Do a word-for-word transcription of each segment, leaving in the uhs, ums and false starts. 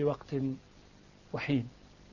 وقت وحين.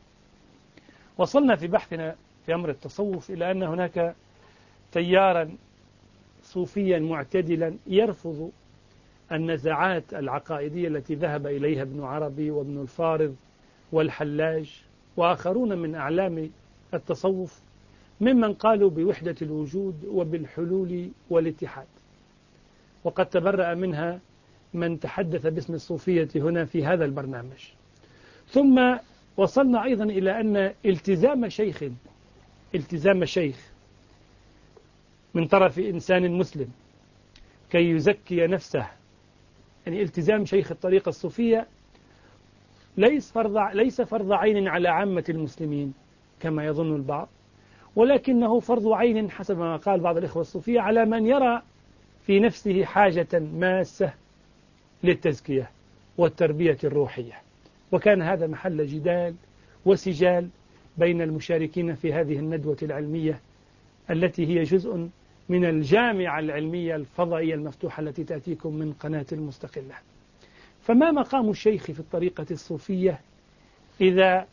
وصلنا في بحثنا في أمر التصوف إلى أن هناك تيارا صوفيا معتدلا يرفض النزعات العقائدية التي ذهب إليها ابن عربي وابن الفارض والحلاج وآخرون من أعلام التصوف، ممن قالوا بوحدة الوجود وبالحلول والاتحاد، وقد تبرأ منها من تحدث باسم الصوفية هنا في هذا البرنامج. ثم وصلنا أيضا إلى أن التزام شيخ التزام شيخ من طرف إنسان مسلم كي يزكي نفسه، يعني التزام شيخ الطريقة الصوفية ليس فرض ليس فرض عين على عامة المسلمين كما يظن البعض، ولكنه فرض عين حسب ما قال بعض الإخوة الصوفية على من يرى في نفسه حاجة ماسة للتزكية والتربية الروحية. وكان هذا محل جدال وسجال بين المشاركين في هذه الندوة العلمية التي هي جزء من الجامعة العلمية الفضائية المفتوحة التي تأتيكم من قناة المستقلة. فما مقام الشيخ في الطريقة الصوفية إذا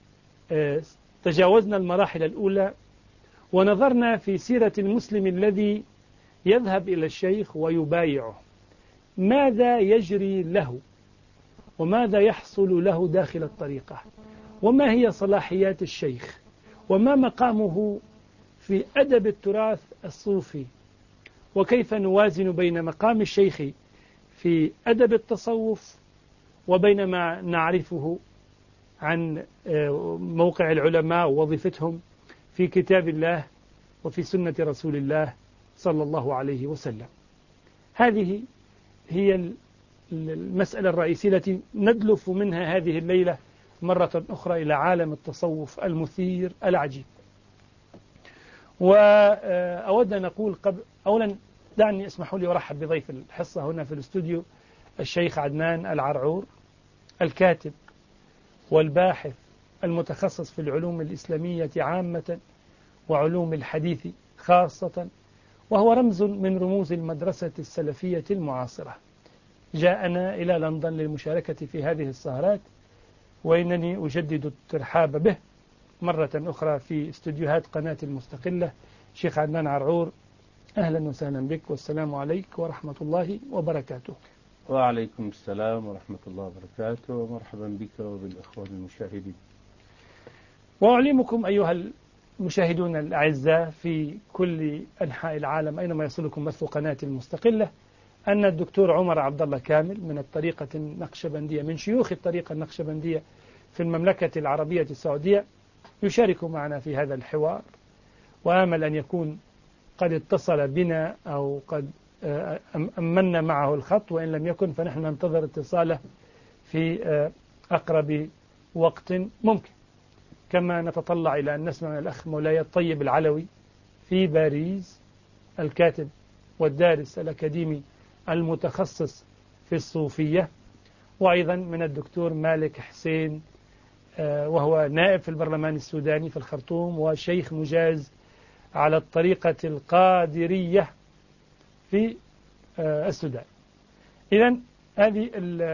تجاوزنا المراحل الأولى ونظرنا في سيرة المسلم الذي يذهب إلى الشيخ ويبايعه؟ ماذا يجري له وماذا يحصل له داخل الطريقة، وما هي صلاحيات الشيخ، وما مقامه في أدب التراث الصوفي، وكيف نوازن بين مقام الشيخ في أدب التصوف وبين ما نعرفه عن موقع العلماء ووظيفتهم في كتاب الله وفي سنة رسول الله صلى الله عليه وسلم. هذه هي المسألة الرئيسية التي ندلف منها هذه الليلة مرة أخرى إلى عالم التصوف المثير العجيب. وأود أن أقول قبل أولا دعني اسمحوا لي أرحب بضيف الحصة هنا في الاستوديو الشيخ عدنان العرعور، الكاتب والباحث المتخصص في العلوم الإسلامية عامة وعلوم الحديث خاصة، وهو رمز من رموز المدرسة السلفية المعاصرة. جاءنا إلى لندن للمشاركة في هذه السهرات، وإنني أجدد الترحاب به مرة أخرى في استوديوهات قناة المستقلة. شيخ عدنان عرعور، أهلا وسهلا بك، والسلام عليكم ورحمة الله وبركاته. وعليكم السلام ورحمة الله وبركاته، ومرحبا بك وبالأخوة المشاهدين. وأعلمكم أيها المشاهدون الأعزاء في كل أنحاء العالم أينما يصلكم بث قناة المستقلة أن الدكتور عمر عبد الله كامل من الطريقة النقشبندية، من شيوخ الطريقة النقشبندية في المملكة العربية السعودية، يشارك معنا في هذا الحوار، وآمل أن يكون قد اتصل بنا أو قد أمنا معه الخط، وإن لم يكن فنحن ننتظر اتصاله في أقرب وقت ممكن. كما نتطلع إلى أن نسمع من الأخ مولاي الطيب العلوي في باريس، الكاتب والدارس الأكاديمي المتخصص في الصوفية، وأيضا من الدكتور مالك حسين وهو نائب في البرلمان السوداني في الخرطوم وشيخ مجاز على الطريقة القادرية في السودان. إذن هذه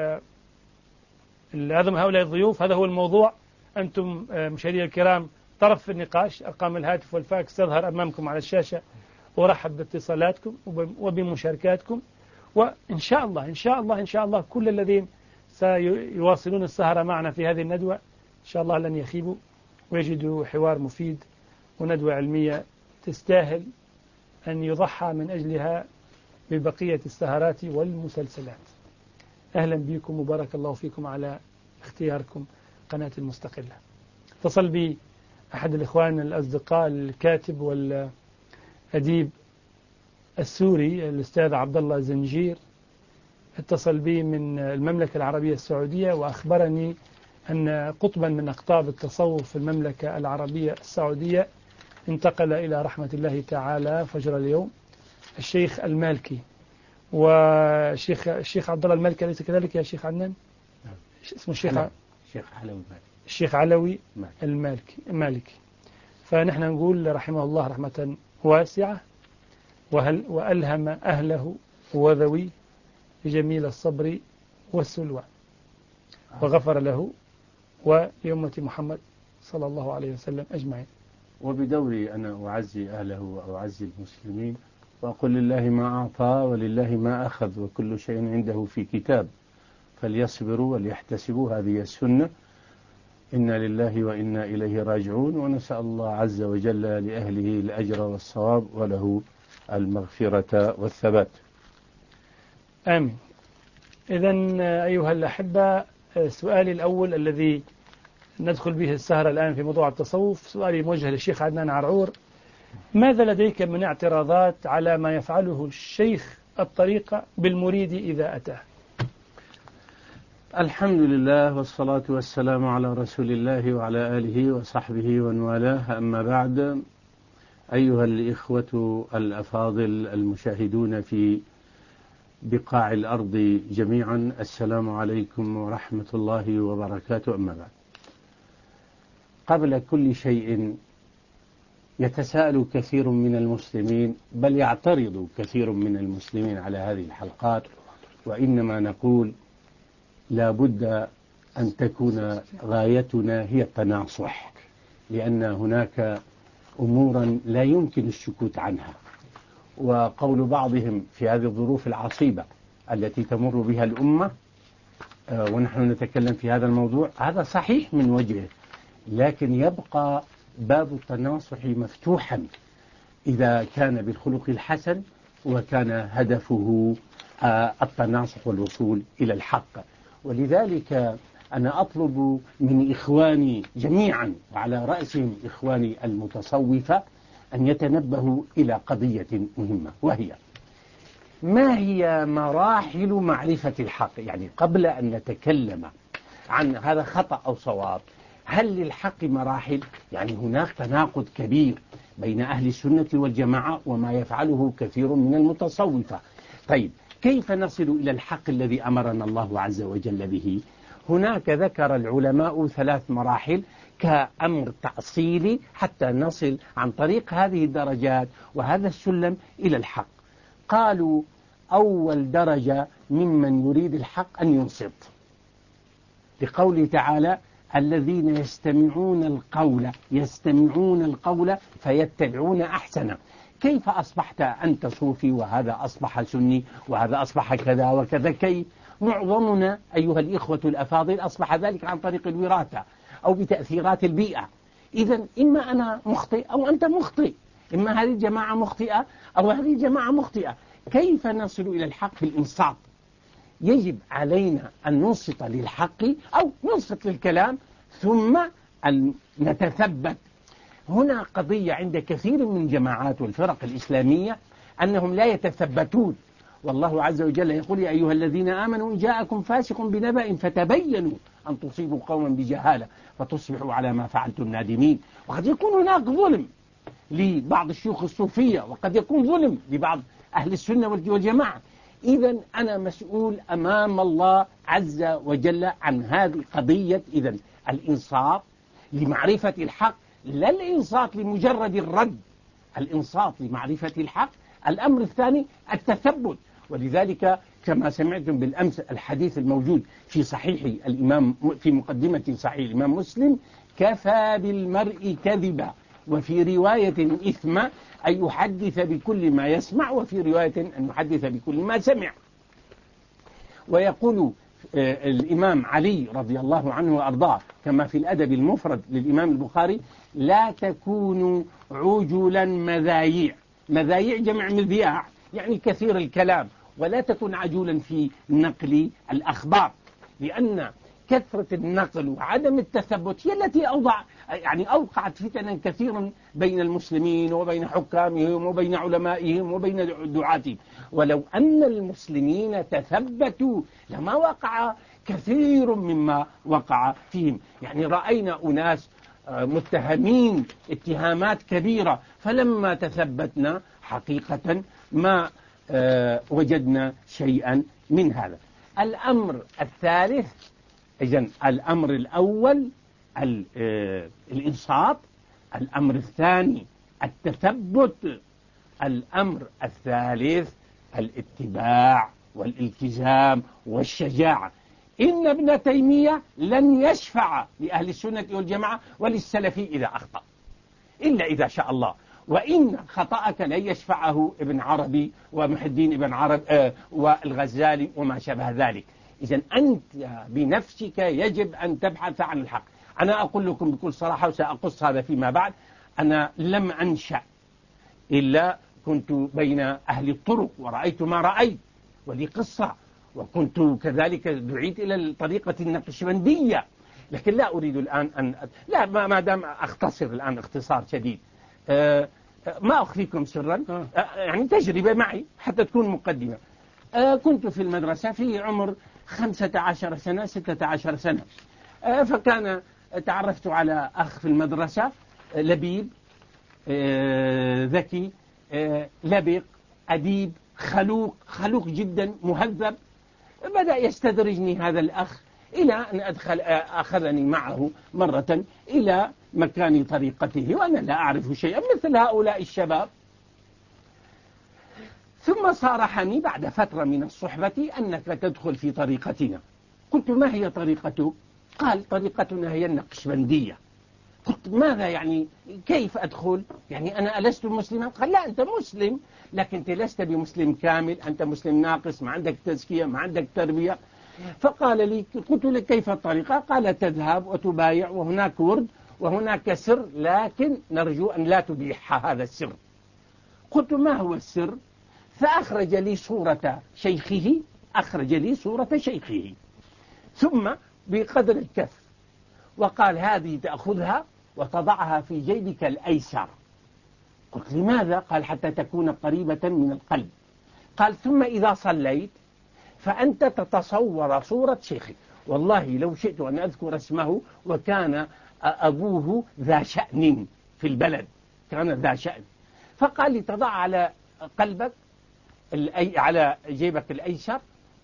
هذا هؤلاء الضيوف، هذا هو الموضوع. أنتم مشاهدي الكرام طرف في النقاش، أرقام الهاتف والفاكس تظهر أمامكم على الشاشة، ورحب باتصالاتكم وبمشاركاتكم، وإن شاء الله إن شاء الله إن شاء الله كل الذين سيواصلون السهرة معنا في هذه الندوة إن شاء الله لن يخيبوا ويجدوا حوار مفيد وندوة علمية تستاهل أن يضحى من أجلها ببقية السهرات والمسلسلات. أهلا بكم وبارك الله فيكم على اختياركم قناة المستقلة. اتصل بي أحد الإخوان الأصدقاء الكاتب والأديب السوري الأستاذ عبد الله زنجير، اتصل بي من المملكة العربية السعودية وأخبرني أن قطبا من أقطاب التصوف في المملكة العربية السعودية انتقل إلى رحمة الله تعالى فجر اليوم، الشيخ المالكي. والشيخ الشيخ عبد الله المالكي أليس كذلك يا شيخ عدنان؟ اسمه الشيخ الشيخ علوي الشيخ علوي المالكي المالكي. فنحن نقول رحمه الله رحمة واسعة، وهل وألهم أهله وذوي بجميل الصبر والسلوى. وغفر له ولأمة محمد صلى الله عليه وسلم أجمعين. وبدوري أنا أعزي أهله وأعزي المسلمين وأقول لله ما أعطى ولله ما أخذ وكل شيء عنده في كتاب، فليصبروا وليحتسبوا، هذه السنة. إنا لله وإنا إليه راجعون، ونسأل الله عز وجل لأهله الأجر والصواب وله المغفرة والثبات. آمين. إذن أيها الأحبة، سؤالي الأول الذي ندخل به السهرة الآن في موضوع التصوف، سؤالي موجه للشيخ عدنان عرعور: ماذا لديك من اعتراضات على ما يفعله الشيخ الطريقة بالمريد إذا أتاه؟ الحمد لله والصلاة والسلام على رسول الله وعلى آله وصحبه ومن والاه، أما بعد. أيها الإخوة الأفاضل المشاهدون في بقاع الأرض جميعا، السلام عليكم ورحمة الله وبركاته. أما بعد، قبل كل شيء يتساءل كثير من المسلمين، بل يعترض كثير من المسلمين على هذه الحلقات، وإنما نقول لا بد أن تكون غايتنا هي التناصح، لأن هناك أمورا لا يمكن السكوت عنها. وقول بعضهم في هذه الظروف العصيبة التي تمر بها الأمة ونحن نتكلم في هذا الموضوع، هذا صحيح من وجهه، لكن يبقى باب التناصح مفتوحا إذا كان بالخلق الحسن وكان هدفه التناصح والوصول إلى الحق. ولذلك أنا أطلب من إخواني جميعا، وعلى رأسهم إخواني المتصوفة، أن يتنبهوا إلى قضية مهمة، وهي ما هي مراحل معرفة الحق. يعني قبل أن نتكلم عن هذا خطأ أو صواب، هل للحق مراحل؟ يعني هناك تناقض كبير بين أهل السنة والجماعة وما يفعله كثير من المتصوفة. طيب، كيف نصل إلى الحق الذي أمرنا الله عز وجل به؟ هناك ذكر العلماء ثلاث مراحل كأمر تأصيلي حتى نصل عن طريق هذه الدرجات وهذا السلم إلى الحق. قالوا: أول درجة ممن يريد الحق أن ينصت، لقوله تعالى: الذين يستمعون القول يستمعون القول فيتبعون أحسنه. كيف أصبحت أنت صوفي وهذا أصبح سني وهذا أصبح كذا وكذا؟ كيف؟ معظمنا أيها الإخوة الأفاضل أصبح ذلك عن طريق الوراثة أو بتأثيرات البيئة. إذا إما أنا مخطئ أو أنت مخطئ، إما هذه الجماعة مخطئة أو هذه الجماعة مخطئة. كيف نصل إلى الحق بالإنصات؟ يجب علينا أن ننصت للحق أو ننصت للكلام ثم أن نتثبت. هنا قضية عند كثير من الجماعات والفرق الإسلامية أنهم لا يتثبتون، والله عز وجل يقول: يا أيها الذين آمنوا إن جاءكم فاسق بنبأ فتبينوا أن تصيبوا قوما بجهالة فتصبحوا على ما فعلتم نادمين. وقد يكون هناك ظلم لبعض الشيوخ الصوفية، وقد يكون ظلم لبعض أهل السنة والجماعة. إذن أنا مسؤول أمام الله عز وجل عن هذه قضية إذن الإنصات لمعرفة الحق، لا الإنصات لمجرد الرد، الإنصات لمعرفة الحق. الأمر الثاني التثبت، ولذلك كما سمعتم بالأمس الحديث الموجود في صحيح الإمام في مقدمة صحيح الإمام مسلم: كفى بالمرء كذبا وفي رواية إثما أن يحدث بكل ما يسمع، وفي رواية أن يحدث بكل ما سمع. ويقول الإمام علي رضي الله عنه وأرضاه كما في الأدب المفرد للإمام البخاري: لا تكونوا عجلا مذايع. مذايع جمع مذياع، يعني كثير الكلام. ولا تكن عجولا في نقل الأخبار، لأن كثرة النقل وعدم التثبت هي التي أوضع يعني أوقعت فتنا كثيرا بين المسلمين وبين حكامهم وبين علمائهم وبين دعاتهم. ولو أن المسلمين تثبتوا لما وقع كثير مما وقع فيهم. يعني رأينا أناس متهمين اتهامات كبيرة، فلما تثبتنا حقيقة ما وجدنا شيئا من هذا. الأمر الثالث، إذن الأمر الأول الإنصات، الأمر الثاني التثبت، الأمر الثالث الاتباع والالتزام والشجاعة. إن ابن تيمية لن يشفع لأهل السنة والجماعة وللسلفي إذا أخطأ إلا إذا شاء الله، وإن خطأك لن يشفعه ابن عربي ومحي الدين ابن عرب آه والغزالي وما شابه ذلك. إذن أنت بنفسك يجب أن تبحث عن الحق. أنا أقول لكم بكل صراحة وسأقص هذا فيما بعد، أنا لم أنشأ إلا كنت بين أهل الطرق ورأيت ما رأيت ولي قصة، وكنت كذلك دعيت إلى الطريقة النقشبندية، لكن لا أريد الآن أن لا ما دام أختصر الآن اختصار شديد. أه ما أخفيكم سرا، أه يعني تجربة معي حتى تكون مقدمة. أه كنت في المدرسة في عمر خمسة عشر سنة ستة عشر سنة، أه فكان تعرفت على أخ في المدرسة لبيب أه ذكي أه لبق أديب خلوق خلوق جدا مهذب. بدأ يستدرجني هذا الأخ إلى أن أدخل أخذني معه مرة إلى مكان طريقته وأنا لا أعرف شيئا مثل هؤلاء الشباب. ثم صارحني بعد فترة من الصحبة أنك تدخل في طريقتنا. قلت ما هي طريقته؟ قال طريقتنا هي النقشبندية. قلت ماذا يعني كيف أدخل؟ يعني أنا ألست مسلما؟ قال لا أنت مسلم، لكن أنت لست بمسلم كامل، أنت مسلم ناقص، ما عندك تزكية ما عندك تربية. فقال لي قلت لك كيف الطريقة؟ قال تذهب وتبايع وهناك ورد وهناك سر، لكن نرجو أن لا تبيح هذا السر. قلت ما هو السر؟ فأخرج لي صورة شيخه أخرج لي صورة شيخه ثم بقدر الكف، وقال هذه تأخذها وتضعها في جيبك الأيسر. قلت لماذا؟ قال حتى تكون قريبة من القلب. قال ثم إذا صليت فأنت تتصور صورة شيخك. والله لو شئت أن أذكر اسمه، وكان أبوه ذا شأن في البلد، كان ذا شأن. فقال لي تضع على قلبك على جيبك الأيسر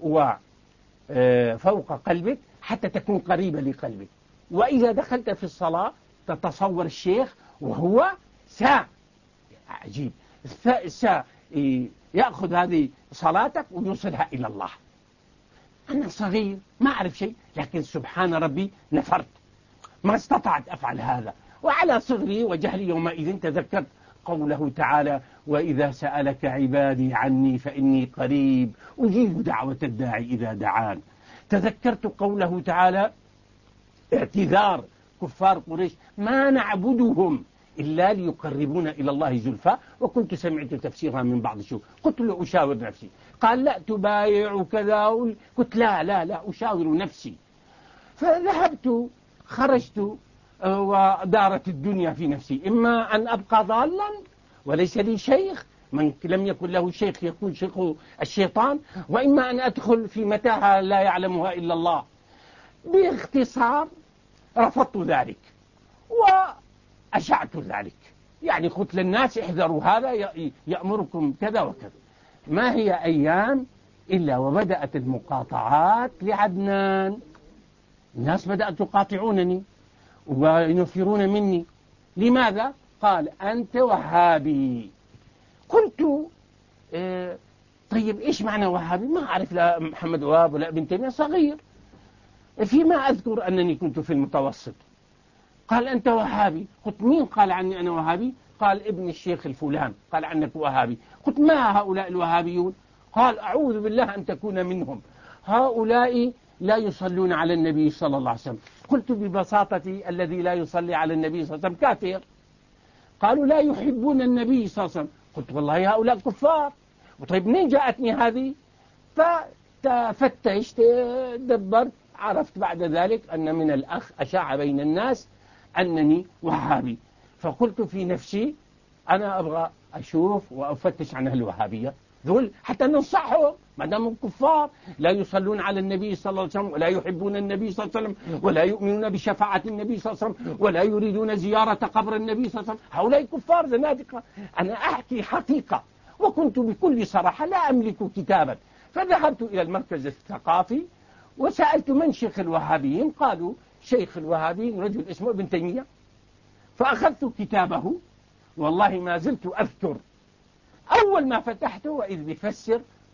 وفوق قلبك حتى تكون قريبة لقلبك، وإذا دخلت في الصلاة تتصور الشيخ وهو سا عجيب سا يأخذ هذه صلاتك ويوصلها إلى الله. أنا صغير ما أعرف شيء، لكن سبحان ربي نفرت، ما استطعت أفعل هذا. وعلى صغري وجهلي يومئذ تذكرت قوله تعالى وإذا سألك عبادي عني فإني قريب أجيب دعوة الداعي إذا دعان. تذكرت قوله تعالى اعتذار كفار قريش ما نعبدهم إلا ليقربونا إلى الله زلفى، وكنت سمعت تفسيرها من بعض الشيوخ. قلت له أشاور نفسي، قال لا تبايع وكذا. قلت لا لا لا أشاور نفسي. فذهبت خرجت ودارت الدنيا في نفسي، إما أن أبقى ضالا وليس لي شيخ، من لم يكن له شيخ يكون شيخ الشيطان، وإما أن أدخل في متاهة لا يعلمها إلا الله. باختصار رفضت ذلك وأشعت ذلك، يعني قلت للناس احذروا هذا يأمركم كذا وكذا. ما هي أيام إلا وبدأت المقاطعات لعدنان، الناس بدأت يقاطعونني وينفرون مني. لماذا؟ قال أنت وهابي. قلت اه طيب إيش معنى وهابي؟ ما أعرف لا محمد وهاب ولا ابن تيمية، صغير. فيما أذكر أنني كنت في المتوسط. قال أنت وهابي. قلت مين قال عني أنا وهابي؟ قال ابن الشيخ الفلان قال عنك وهابي. قلت ما هؤلاء الوهابيون؟ قال أعوذ بالله أن تكون منهم، هؤلاء لا يصلون على النبي صلى الله عليه وسلم. قلت ببساطتي الذي لا يصلي على النبي صلى الله عليه وسلم كافر. قالوا لا يحبون النبي صلى الله عليه وسلم. قلت والله هؤلاء كفار. وطيب منين جاءتني هذه؟ فتفتشت دبرت، عرفت بعد ذلك أن من الأخ أشاع بين الناس أنني وهابي. فقلت في نفسي أنا أبغى أشوف وأفتش عن الوهابية ذول حتى ننصحهم، ما دامهم كفار لا يصلون على النبي صلى الله عليه وسلم ولا يحبون النبي صلى الله عليه وسلم ولا يؤمنون بشفاعة النبي صلى الله عليه وسلم ولا يريدون زيارة قبر النبي صلى الله عليه وسلم. هؤلاء كفار زنادقة. أنا أحكي حقيقة، وكنت بكل صراحة لا أملك كتابا. فذهبت إلى المركز الثقافي وسألت من شيخ الوهابيين؟ قالوا شيخ الوهابيين رجل اسمه ابن تيمية. فأخذت كتابه، والله ما زلت أذكر أول ما فتحته وإذ بفسر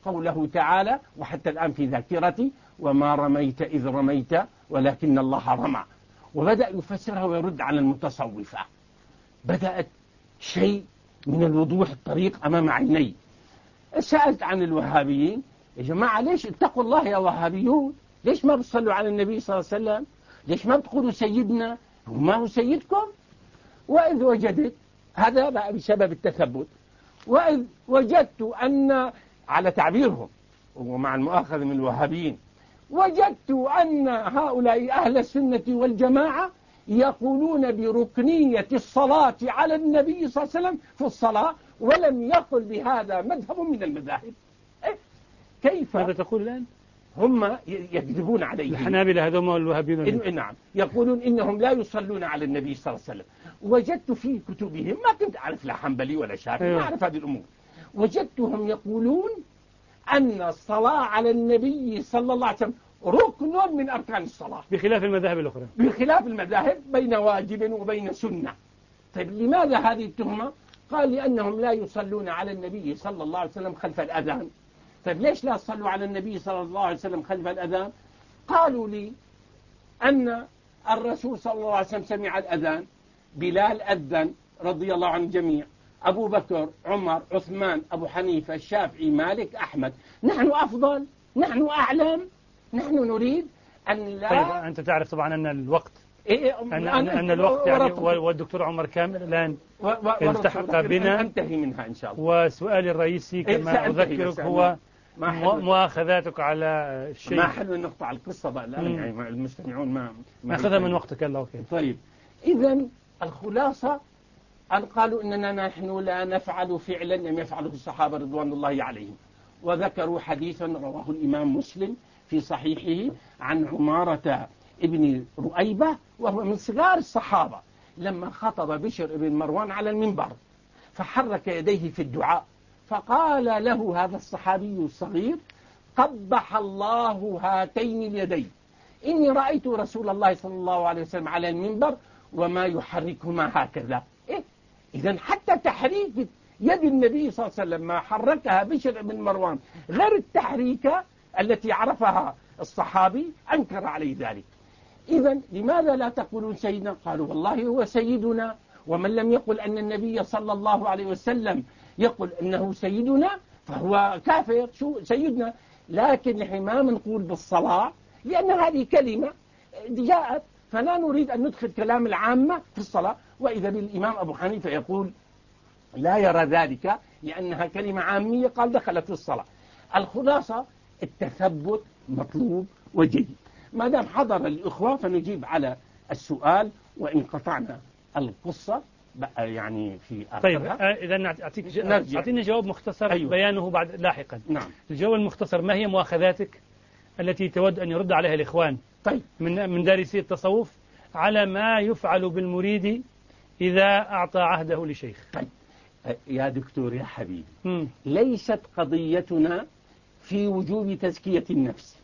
قوله تعالى، وحتى الآن في ذاكرتي: وما رميت إذ رميت ولكن الله رمى. وبدأ يفسرها ويرد على المتصوفة. بدأت شيء من الوضوح الطريق أمام عيني. سألت عن الوهابيين: يا جماعة ليش اتقوا الله يا وهابيون؟ ليش ما بتصلوا على النبي صلى الله عليه وسلم؟ ليش ما بتقولوا سيدنا؟ وما هو سيدكم؟ وإذ وجدت، هذا بقى بسبب التثبت، وإذ وجدت أن، على تعبيرهم ومع المؤاخذة من الوهابيين، وجدت أن هؤلاء أهل السنة والجماعة يقولون بركنية الصلاة على النبي صلى الله عليه وسلم في الصلاة، ولم يقل بهذا مذهب من المذاهب. إيه؟ كيف؟ ماذا تقول الآن؟ هم يكذبون عليه. الحنابلة هذوما والوهابيون. إن نعم، يقولون إنهم لا يصلون على النبي صلى الله عليه وسلم. وجدت في كتبهم، ما كنت أعرف لا حنبلي ولا شافعي، أيوة. ما أعرف هذه الأمور، وجدتهم يقولون أن الصلاة على النبي صلى الله عليه وسلم ركن من أركان الصلاة، بخلاف المذاهب الأخرى، بخلاف المذاهب بين واجب وبين سنة. طيب لماذا هذه التهمة؟ قال: لأنهم لا يصلون على النبي صلى الله عليه وسلم خلف الأذان. طيب ليش لا تصلوا على النبي صلى الله عليه وسلم خلف الأذان؟ قالوا لي أن الرسول صلى الله عليه وسلم سمع الأذان، بلال أذن رضي الله عن الجميع، أبو بكر، عمر، عثمان، أبو حنيفة، الشافعي، مالك، أحمد. نحن أفضل، نحن أعلم، نحن نريد أن لا. طيب أنت تعرف طبعا أن الوقت إيه أن, أن, أن الوقت يعني، والدكتور عمر كامل الآن التحق بنا، أنتهي منها إن شاء الله. وسؤالي الرئيسي كما أذكرك هو مؤاخذاتك على الشيء. ما حلو نقطع القصة بقى الآن، يعني المستمعون ما نأخذها من وقتك. الله أوكي. طيب إذا الخلاصة أن قالوا إننا نحن لا نفعل فعلا لم يفعله الصحابة رضوان الله عليهم، وذكروا حديثا رواه الإمام مسلم في صحيحه عن عمارة ابن رؤيبة، وهو من صغار الصحابة، لما خطب بشر بن مروان على المنبر فحرك يديه في الدعاء، فقال له هذا الصحابي الصغير: قبح الله هاتين اليدين، إني رأيت رسول الله صلى الله عليه وسلم على المنبر وما يحركهما هكذا. إيه؟ إذن حتى تحريك يد النبي صلى الله عليه وسلم ما حركها بشر بن مروان غير التحريكة التي عرفها الصحابي، أنكر عليه ذلك. إذن لماذا لا تقولون سيدنا؟ قالوا: والله هو سيدنا، ومن لم يقل أن النبي صلى الله عليه وسلم يقول أنه سيدنا فهو كافر. شو سيدنا؟ لكن نحن ما نقول بالصلاة، لأن هذه كلمة جاءت، فلا نريد أن ندخل كلام العامة في الصلاة. وإذا بالإمام أبو حنيفة يقول لا يرى ذلك لأنها كلمة عامية، قال دخلت في الصلاة. الخلاصة التثبت مطلوب وجيد. ما دام حضر الإخوة فنجيب على السؤال، وإن قطعنا القصة بقى يعني في آخرها. طيب إذا أعطيك أعطيني جواب مختصر. أيوة. بيانه بعد لاحقا. نعم. الجواب المختصر: ما هي مؤاخذاتك التي تود أن يرد عليها الإخوان طيب. من من دارسي التصوف على ما يفعل بالمريد إذا أعطى عهده لشيخ؟ طيب يا دكتور يا حبيبي، م. ليست قضيتنا في وجوب تزكية النفس،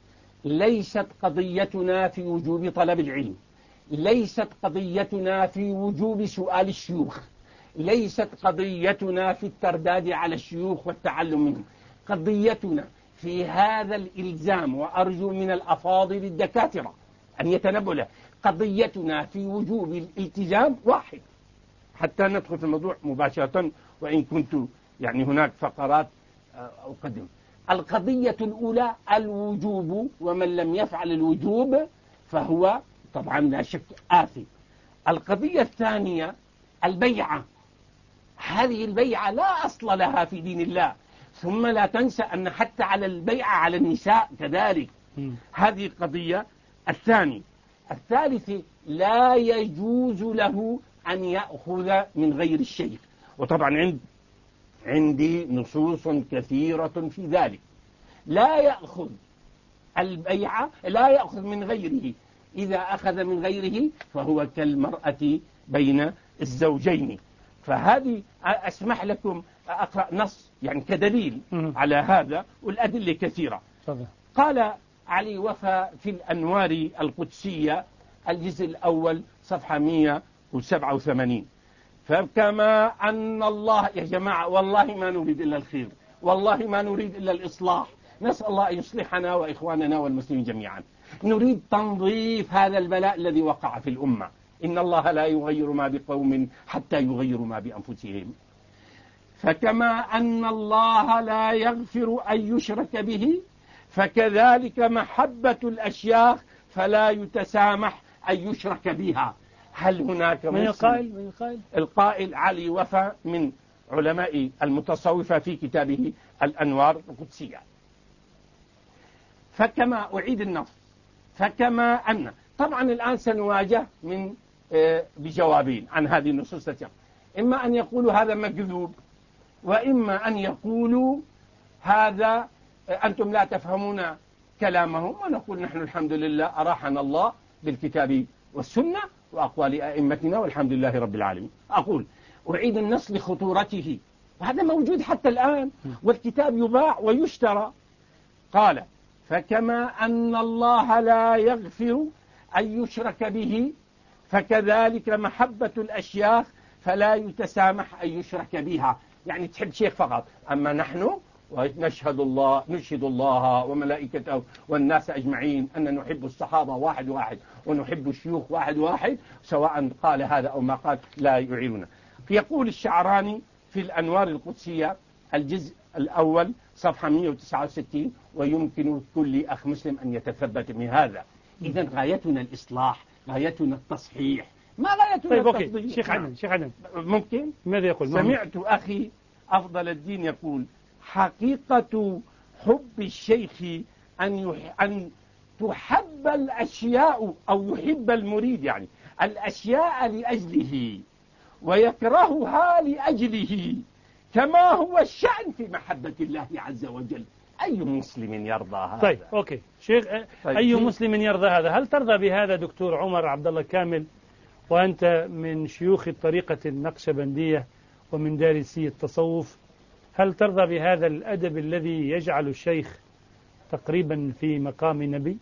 ليست قضيتنا في وجوب طلب العلم، ليست قضيتنا في وجوب سؤال الشيوخ، ليست قضيتنا في الترداد على الشيوخ والتعلم منهم. قضيتنا في هذا الإلزام، وأرجو من الأفاضل الدكاترة أن يتنبؤوا له، قضيتنا في وجوب الالتزام واحد، حتى ندخل في الموضوع مباشرة، وإن كنت يعني هناك فقرات أقدم. القضية الأولى الوجوب، ومن لم يفعل الوجوب فهو طبعا لا شك آثم. القضية الثانية البيعة، هذه البيعة لا أصل لها في دين الله، ثم لا تنسى أن حتى على البيعة على النساء كذلك. هذه القضية الثانية. الثالث لا يجوز له أن يأخذ من غير الشيخ، وطبعا عند عندي نصوص كثيرة في ذلك. لا يأخذ البيعة، لا يأخذ من غيره، إذا أخذ من غيره فهو كالمرأة بين الزوجين. فهذه أسمح لكم أقرأ نص يعني كدليل على هذا، والأدلة كثيرة. قال علي وفا في الأنوار القدسية الجزء الأول صفحة مئة وسبعة وثمانين: فكما أن الله، يا جماعة والله ما نريد إلا الخير، والله ما نريد إلا الإصلاح، نسأل الله أن يصلحنا وإخواننا والمسلمين جميعا. نريد تنظيف هذا البلاء الذي وقع في الأمة. إن الله لا يغير ما بقوم حتى يغيروا ما بأنفسهم. فكما أن الله لا يغفر أن يشرك به، فكذلك محبة الأشياخ فلا يتسامح أن يشرك بها. هل هناك من القائل؟ من القائل؟ القائل علي وفا من علماء المتصوفة في كتابه الأنوار القدسية. فكما أعيد النص، فكما أن طبعا الآن سنواجه من بجوابين عن هذه النصوص التي إما أن يقولوا هذا مكذوب، وإما أن يقولوا هذا أنتم لا تفهمون كلامهم، ونقول نحن الحمد لله أراحنا الله بالكتاب والسنة وأقوال أئمتنا والحمد لله رب العالمين. أقول أعيد النص لخطورته، وهذا موجود حتى الآن والكتاب يباع ويشترى. قال فكما أن الله لا يغفر أن يشرك به، فكذلك محبة الأشياخ فلا يتسامح أن يشرك بها. يعني تحب شيخ فقط، أما نحن ونشهد الله نشهد الله وملائكته والناس أجمعين أن نحب الصحابة واحد واحد ونحب الشيوخ واحد واحد، سواء قال هذا أو ما قال لا يعيرنا. يقول الشعراني في الأنوار القدسية الجزء الأول صفحة مئة وتسعة وستين: ويمكن كل أخ مسلم أن يتثبت من هذا. إذن غايتنا الإصلاح، غايتنا التصحيح، ما غايتنا طيب التصديق. أوكي. شيخ عدن، شيخ عدن ممكن ماذا يقول؟ سمعت أخي أفضل الدين يقول: حقيقة حب الشيخ أن يح... أن تحب الأشياء أو يحب المريد يعني الأشياء لأجله ويكرهها لأجله، كما هو الشأن في محبة الله عز وجل. أي مسلم يرضى هذا؟ طيب أوكي شيخ، طيب. أي مسلم يرضى هذا؟ هل ترضى بهذا دكتور عمر عبد الله كامل، وأنت من شيوخ الطريقة النقشبندية ومن دارسي التصوف؟ هل ترضى بهذا الأدب الذي يجعل الشيخ تقريبا في مقام نبي؟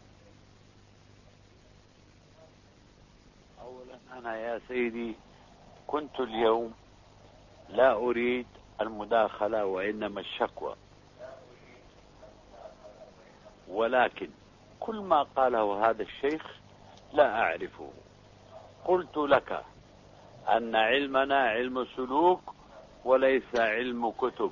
أولا أنا يا سيدي كنت اليوم لا أريد المداخلة وإنما الشكوى، ولكن كل ما قاله هذا الشيخ لا أعرفه. قلت لك أن علمنا علم سلوك وليس علم كتب.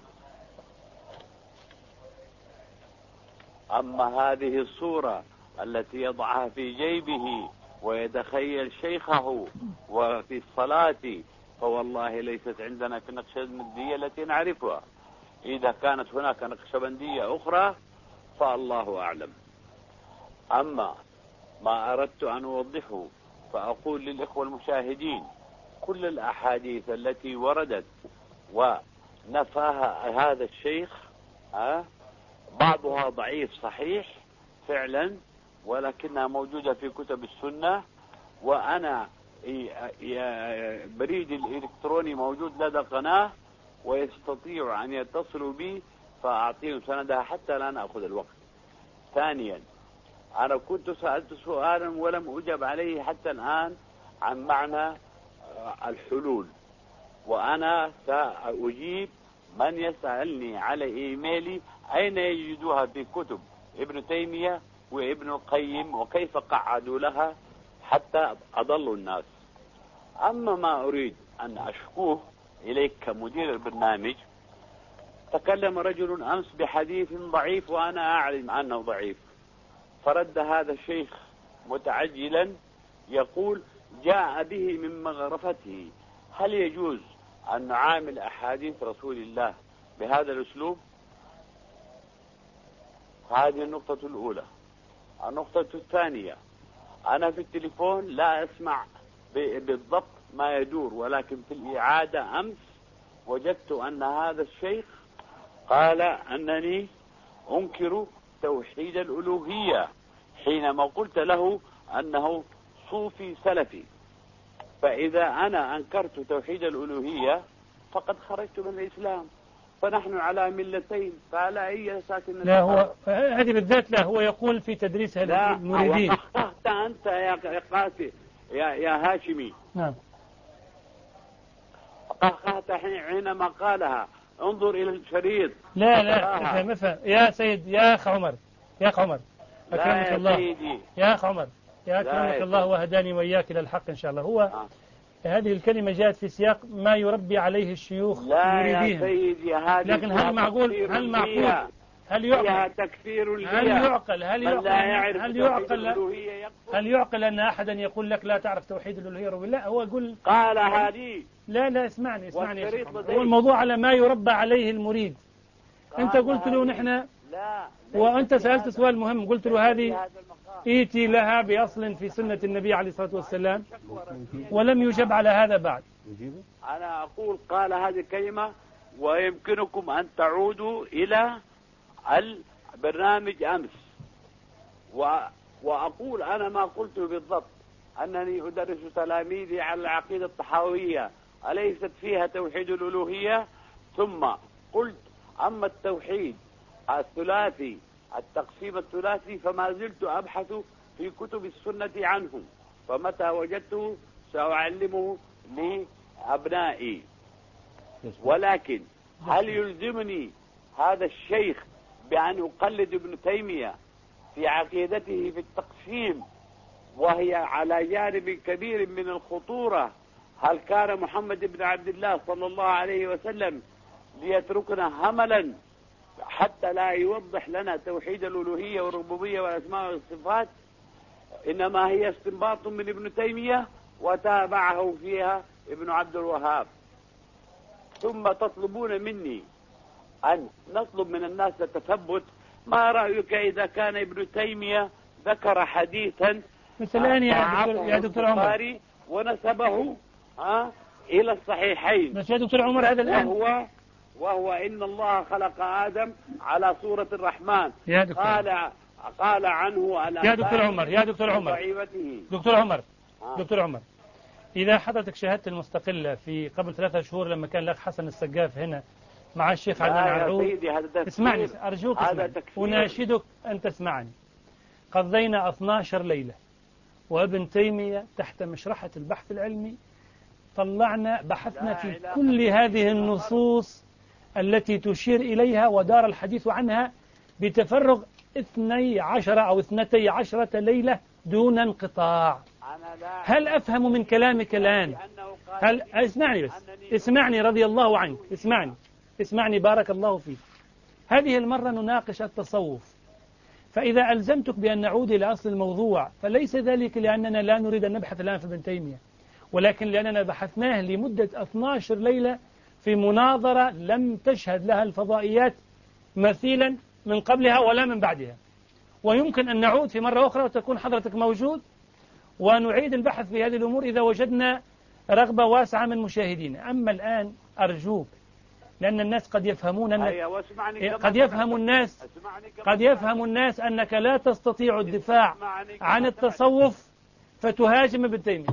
أما هذه الصورة التي يضعها في جيبه ويتخيل شيخه وفي الصلاة، فوالله ليست عندنا في النقشبندية التي نعرفها. إذا كانت هناك نقشبندية أخرى فالله أعلم. أما ما أردت أن أوضحه فأقول للإخوة المشاهدين: كل الأحاديث التي وردت ونفاها هذا الشيخ بعضها ضعيف صحيح فعلا، ولكنها موجودة في كتب السنة، وأنا بريدي الإلكتروني موجود لدى قناة ويستطيع أن يتصلوا بي فأعطيهم سندها حتى لا نأخذ الوقت. ثانيا، أنا كنت سألت سؤالا ولم أجب عليه حتى الآن عن معنى الحلول، وأنا سأجيب من يسألني على إيميلي أين يجدوها في كتب ابن تيمية وابن القيم وكيف قعدوا لها حتى أضلوا الناس. أما ما أريد أن أشكوه إليك كمدير البرنامج، تكلم رجل أمس بحديث ضعيف وأنا أعلم أنه ضعيف، فرد هذا الشيخ متعجلا يقول جاء به من مغرفته. هل يجوز أن نعامل أحاديث رسول الله بهذا الأسلوب؟ هذه النقطة الأولى. النقطة الثانية، أنا في التليفون لا أسمع بالضبط ما يدور، ولكن في الإعادة أمس وجدت أن هذا الشيخ قال أنني أنكر توحيد الألوهية حينما قلت له أنه صوفي سلفي. فإذا أنا أنكرت توحيد الألوهية فقد خرجت من الإسلام، فنحن على ملتين، فعلى أي أساس؟ لا هو هذه بالذات لا هو يقول في تدريس المريدين. لا أخطأت أنت يا قاسي يا يا هاشمي. نعم. أخطأت حينما قالها انظر إلى الشريط. لا لا افهم افهم يا سيد يا أخ عمر يا أخ عمر أكرمك الله سيدي. يا أخ عمر يا أكرمك الله وهداني وإياك إلى الحق إن شاء الله. هو آه. هذه الكلمة جاءت في سياق ما يربي عليه الشيوخ لا يريدين. يا سيدي هذه لكن هل معقول هل معقول هل يعقل تكفير هل يعقل هل يعقل هل يعقل هل يعقل أن أحدا يقول لك لا تعرف توحيد الألوهية؟ لا هو يقول قال هذه. لا لا اسمعني اسمعني هو الموضوع على ما يربى عليه المريد. أنت قلت له نحن لا وأنت سألت سؤال مهم قلت له هذه إيتي لها بأصل في سنة النبي عليه الصلاة والسلام ولم يجب على هذا بعد. أنا أقول قال هذه الكلمة ويمكنكم أن تعودوا إلى البرنامج أمس و... وأقول أنا ما قلته بالضبط أنني أدرس تلاميذي على العقيدة الطحاوية أليست فيها توحيد الألوهية؟ ثم قلت أما التوحيد الثلاثي التقسيم الثلاثي فما زلت أبحث في كتب السنة عنه فمتى وجدته سأعلمه لأبنائي. ولكن هل يلزمني هذا الشيخ بأن أقلد ابن تيمية في عقيدته في التقسيم وهي على جانب كبير من الخطورة؟ هل كان محمد بن عبد الله صلى الله عليه وسلم ليتركنا هملا حتى لا يوضح لنا توحيد الألوهية والربوبية والأسماء والصفات؟ إنما هي استنباط من ابن تيمية وتابعه فيها ابن عبد الوهاب. ثم تطلبون مني أن نطلب من الناس التثبت. ما رأيك إذا كان ابن تيمية ذكر حديثا مثلا يا دكتور, يا دكتور عمر ونسبه ها إلى الصحيحين؟ بس يا دكتور عمر هذا الآن وهو, وهو إن الله خلق آدم على صورة الرحمن. يا دكتور قال قال عنه يا دكتور عمر يا دكتور عمر دكتور عمر آه. دكتور عمر إذا حضرتك شاهدت المستقلة في قبل ثلاثة شهور لما كان الأخ حسن السقاف هنا مع الشيخ عدنان عرعود، اسمعني أرجوك اسمعني. أناشدك أن تسمعني. قضينا اثناشر ليلة وابن تيمية تحت مشرحة البحث العلمي طلعنا بحثنا في كل هذه النصوص التي تشير إليها ودار الحديث عنها بتفرغ اثني عشر أو اثنتي عشرة ليلة دون انقطاع. هل أفهم من كلامك الآن هل اسمعني بس اسمعني رضي الله عنك اسمعني اسمعني بارك الله فيك. هذه المرة نناقش التصوف، فإذا ألزمتك بأن نعود إلى أصل الموضوع فليس ذلك لأننا لا نريد أن نبحث الآن في ابن تيمية، ولكن لأننا بحثناه لمدة اثنتي عشرة ليلة في مناظرة لم تشهد لها الفضائيات مثيلا من قبلها ولا من بعدها، ويمكن أن نعود في مرة أخرى وتكون حضرتك موجود ونعيد البحث في هذه الأمور إذا وجدنا رغبة واسعة من مشاهدينا. أما الآن أرجوك، لأن الناس قد يفهمون أنك قد يفهم الناس قد يفهم الناس أنك لا تستطيع الدفاع عن التصوف فتهاجم ابن تيمية.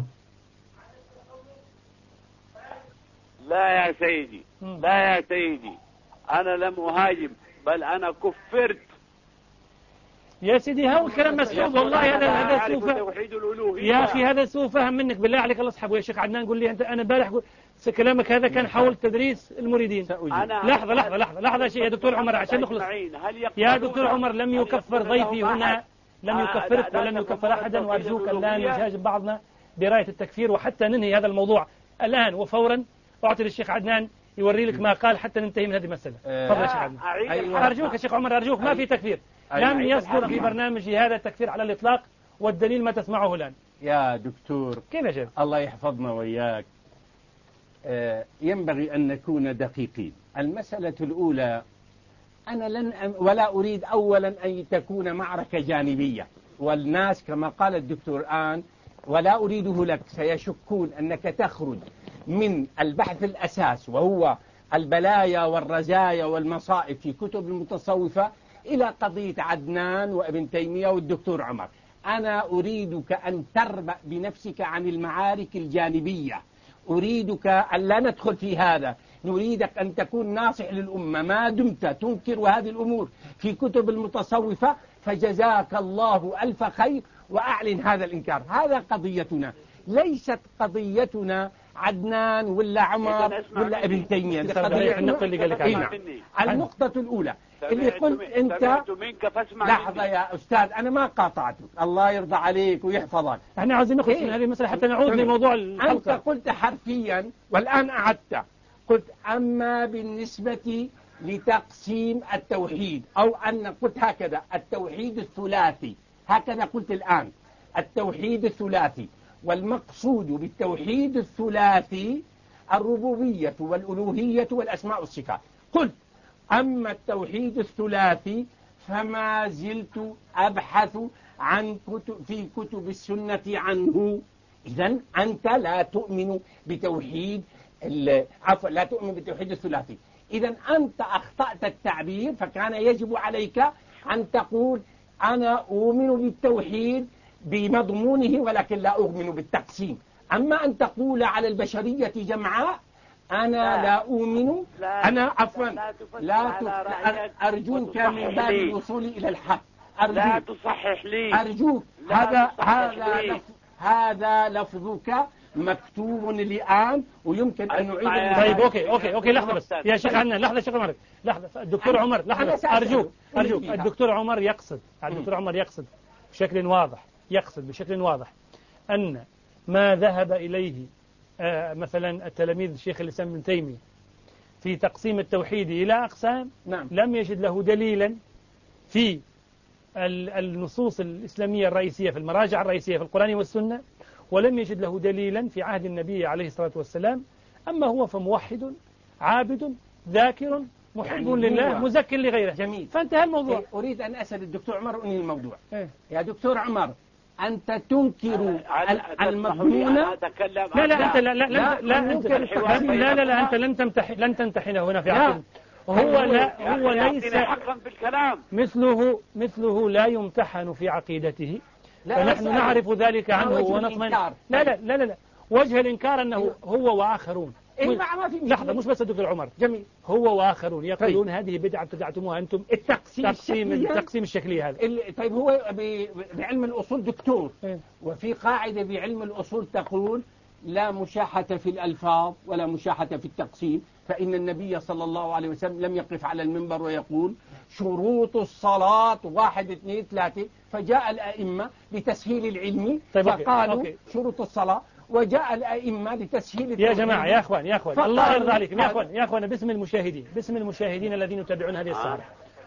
لا يا سيدي لا يا سيدي أنا لم أهاجم بل أنا كفرت يا سيدي. هو الكلام مسعود والله هذا هذا سوء فهم يا أخي، هذا سوء فهم منك بالله عليك. الله أصحابه يا شيخ عدنان قول لي أنت أنا امبارح كلامك هذا كان حول تدريس المريدين. لحظة لحظة لحظة لحظة شيء يا دكتور عمر عشان نخلص. يا دكتور عمر لم يكفر ضيفي هنا، لم يكفرك ولم يكفر أحدا، وأرجوك أن لا نهاجم بعضنا براية التكفير وحتى ننهي هذا الموضوع الآن وفورا. أعطي للشيخ عدنان يوري لك ما قال حتى ننتهي من هذه المسألة. تفضل يا شيخ عدنان. أرجوك يا شيخ عمر أرجوك، ما في تكفير، لم يصدر في برنامجي هذا التكفير على الإطلاق، والدليل ما تسمعه الآن. يا دكتور كيف يا شيخ؟ الله يحفظنا وإياك. آه ينبغي أن نكون دقيقين. المسألة الأولى أنا لن أم ولا أريد أولا أن تكون معركة جانبية، والناس كما قال الدكتور الآن ولا أريده لك سيشكون أنك تخرج من البحث الأساس وهو البلايا والرزايا والمصائب في كتب المتصوفة إلى قضية عدنان وابن تيمية والدكتور عمر. أنا أريدك أن تربأ بنفسك عن المعارك الجانبية، أريدك أن لا ندخل في هذا، نريدك أن تكون ناصح للأمة ما دمت تنكر هذه الأمور في كتب المتصوفة، فجزاك الله ألف خير وأعلن هذا الإنكار. هذا قضيتنا، ليست قضيتنا عدنان ولا عمر ولا ابن تيمية. النقطة اللي قال لك عنها. النقطة الأولى اللي قلت أنت لحظة يا أستاذ أنا ما قاطعتك الله يرضى عليك ويحفظك. احنا عايزين نخرج من هذه المسألة حتى نعود لموضوع الحلقة. أنت قلت حرفيا والآن أعدت قلت أما بالنسبة لتقسيم التوحيد أو أن قلت هكذا التوحيد الثلاثي هكذا قلت الآن التوحيد الثلاثي والمقصود بالتوحيد الثلاثي الربوبية والألوهية والأسماء والصفات. قلت أما التوحيد الثلاثي فما زلت أبحث عن كتب في كتب السنة عنه. إذن أنت لا تؤمن بتوحيد عفوا لا تؤمن بالتوحيد الثلاثي. إذن أنت أخطأت التعبير فكان يجب عليك أن تقول أنا أؤمن بالتوحيد بمضمونه ولكن لا أؤمن بالتقسيم. أما أن تقول على البشرية جمعاء أنا لا, لا أؤمن لا أنا عفوا لا, لا, لا أرجوك من باب الوصول إلى الحق أرجوك لا تصحح لي أرجوك هذا هذا لف هذا لفظك مكتوب الآن ويمكن أن نعيد. طيب أوكي أوكي أوكي لحظة بس يا شيخ عنا لحظة شيخ عمر لحظة الدكتور عمر لحظة أرجوك أرجوك الدكتور عمر يقصد الدكتور عمر يقصد بشكل واضح يقصد بشكل واضح أن ما ذهب إليه آه مثلا التلاميذ الشيخ الإسلام ابن تيمية في تقسيم التوحيد إلى أقسام نعم. لم يجد له دليلا في النصوص الإسلامية الرئيسية في المراجع الرئيسية في القرآن والسنة ولم يجد له دليلا في عهد النبي عليه الصلاة والسلام. أما هو فموحد عابد ذاكر محب يعني لله مزكر لغيره. جميل. فانتهى الموضوع. إيه أريد أن أسأل الدكتور عمر أنهي الموضوع. إيه؟ يا دكتور عمر أنت تنكر المضمون. لا لا أنت لا لا لا لا أنت لا لا لا أنت لن تمتحن لن تمتحن هنا في عقل. هو لا هو ليس حقا في الكلام مثله مثله لا يمتحن في عقيدته فنحن نعرف ذلك عنه ونطمئن. لا لا لا لا وجه الإنكار أنه هو وآخرون. لحظة مش بس الدكتور عمر جميل هو وآخرون يقولون طيب. هذه بدعة ابتدعتموها أنتم التقسيم تقسيم التقسيم الشكلي هذا. طيب هو بعلم الأصول دكتور إيه؟ وفي قاعدة بعلم الأصول تقول لا مشاحة في الألفاظ ولا مشاحة في التقسيم. فإن النبي صلى الله عليه وسلم لم يقف على المنبر ويقول شروط الصلاة واحد اثنين ثلاثة فجاء الأئمة لتسهيل العلم طيب فقالوا أوكي. شروط الصلاة وجاء الأئمة لتسهيل يا جماعة يا أخوان يا أخوان الله يرضى عليكم يا أخوان يا أخوان باسم المشاهدين باسم المشاهدين الذين يتابعون هذه السهرة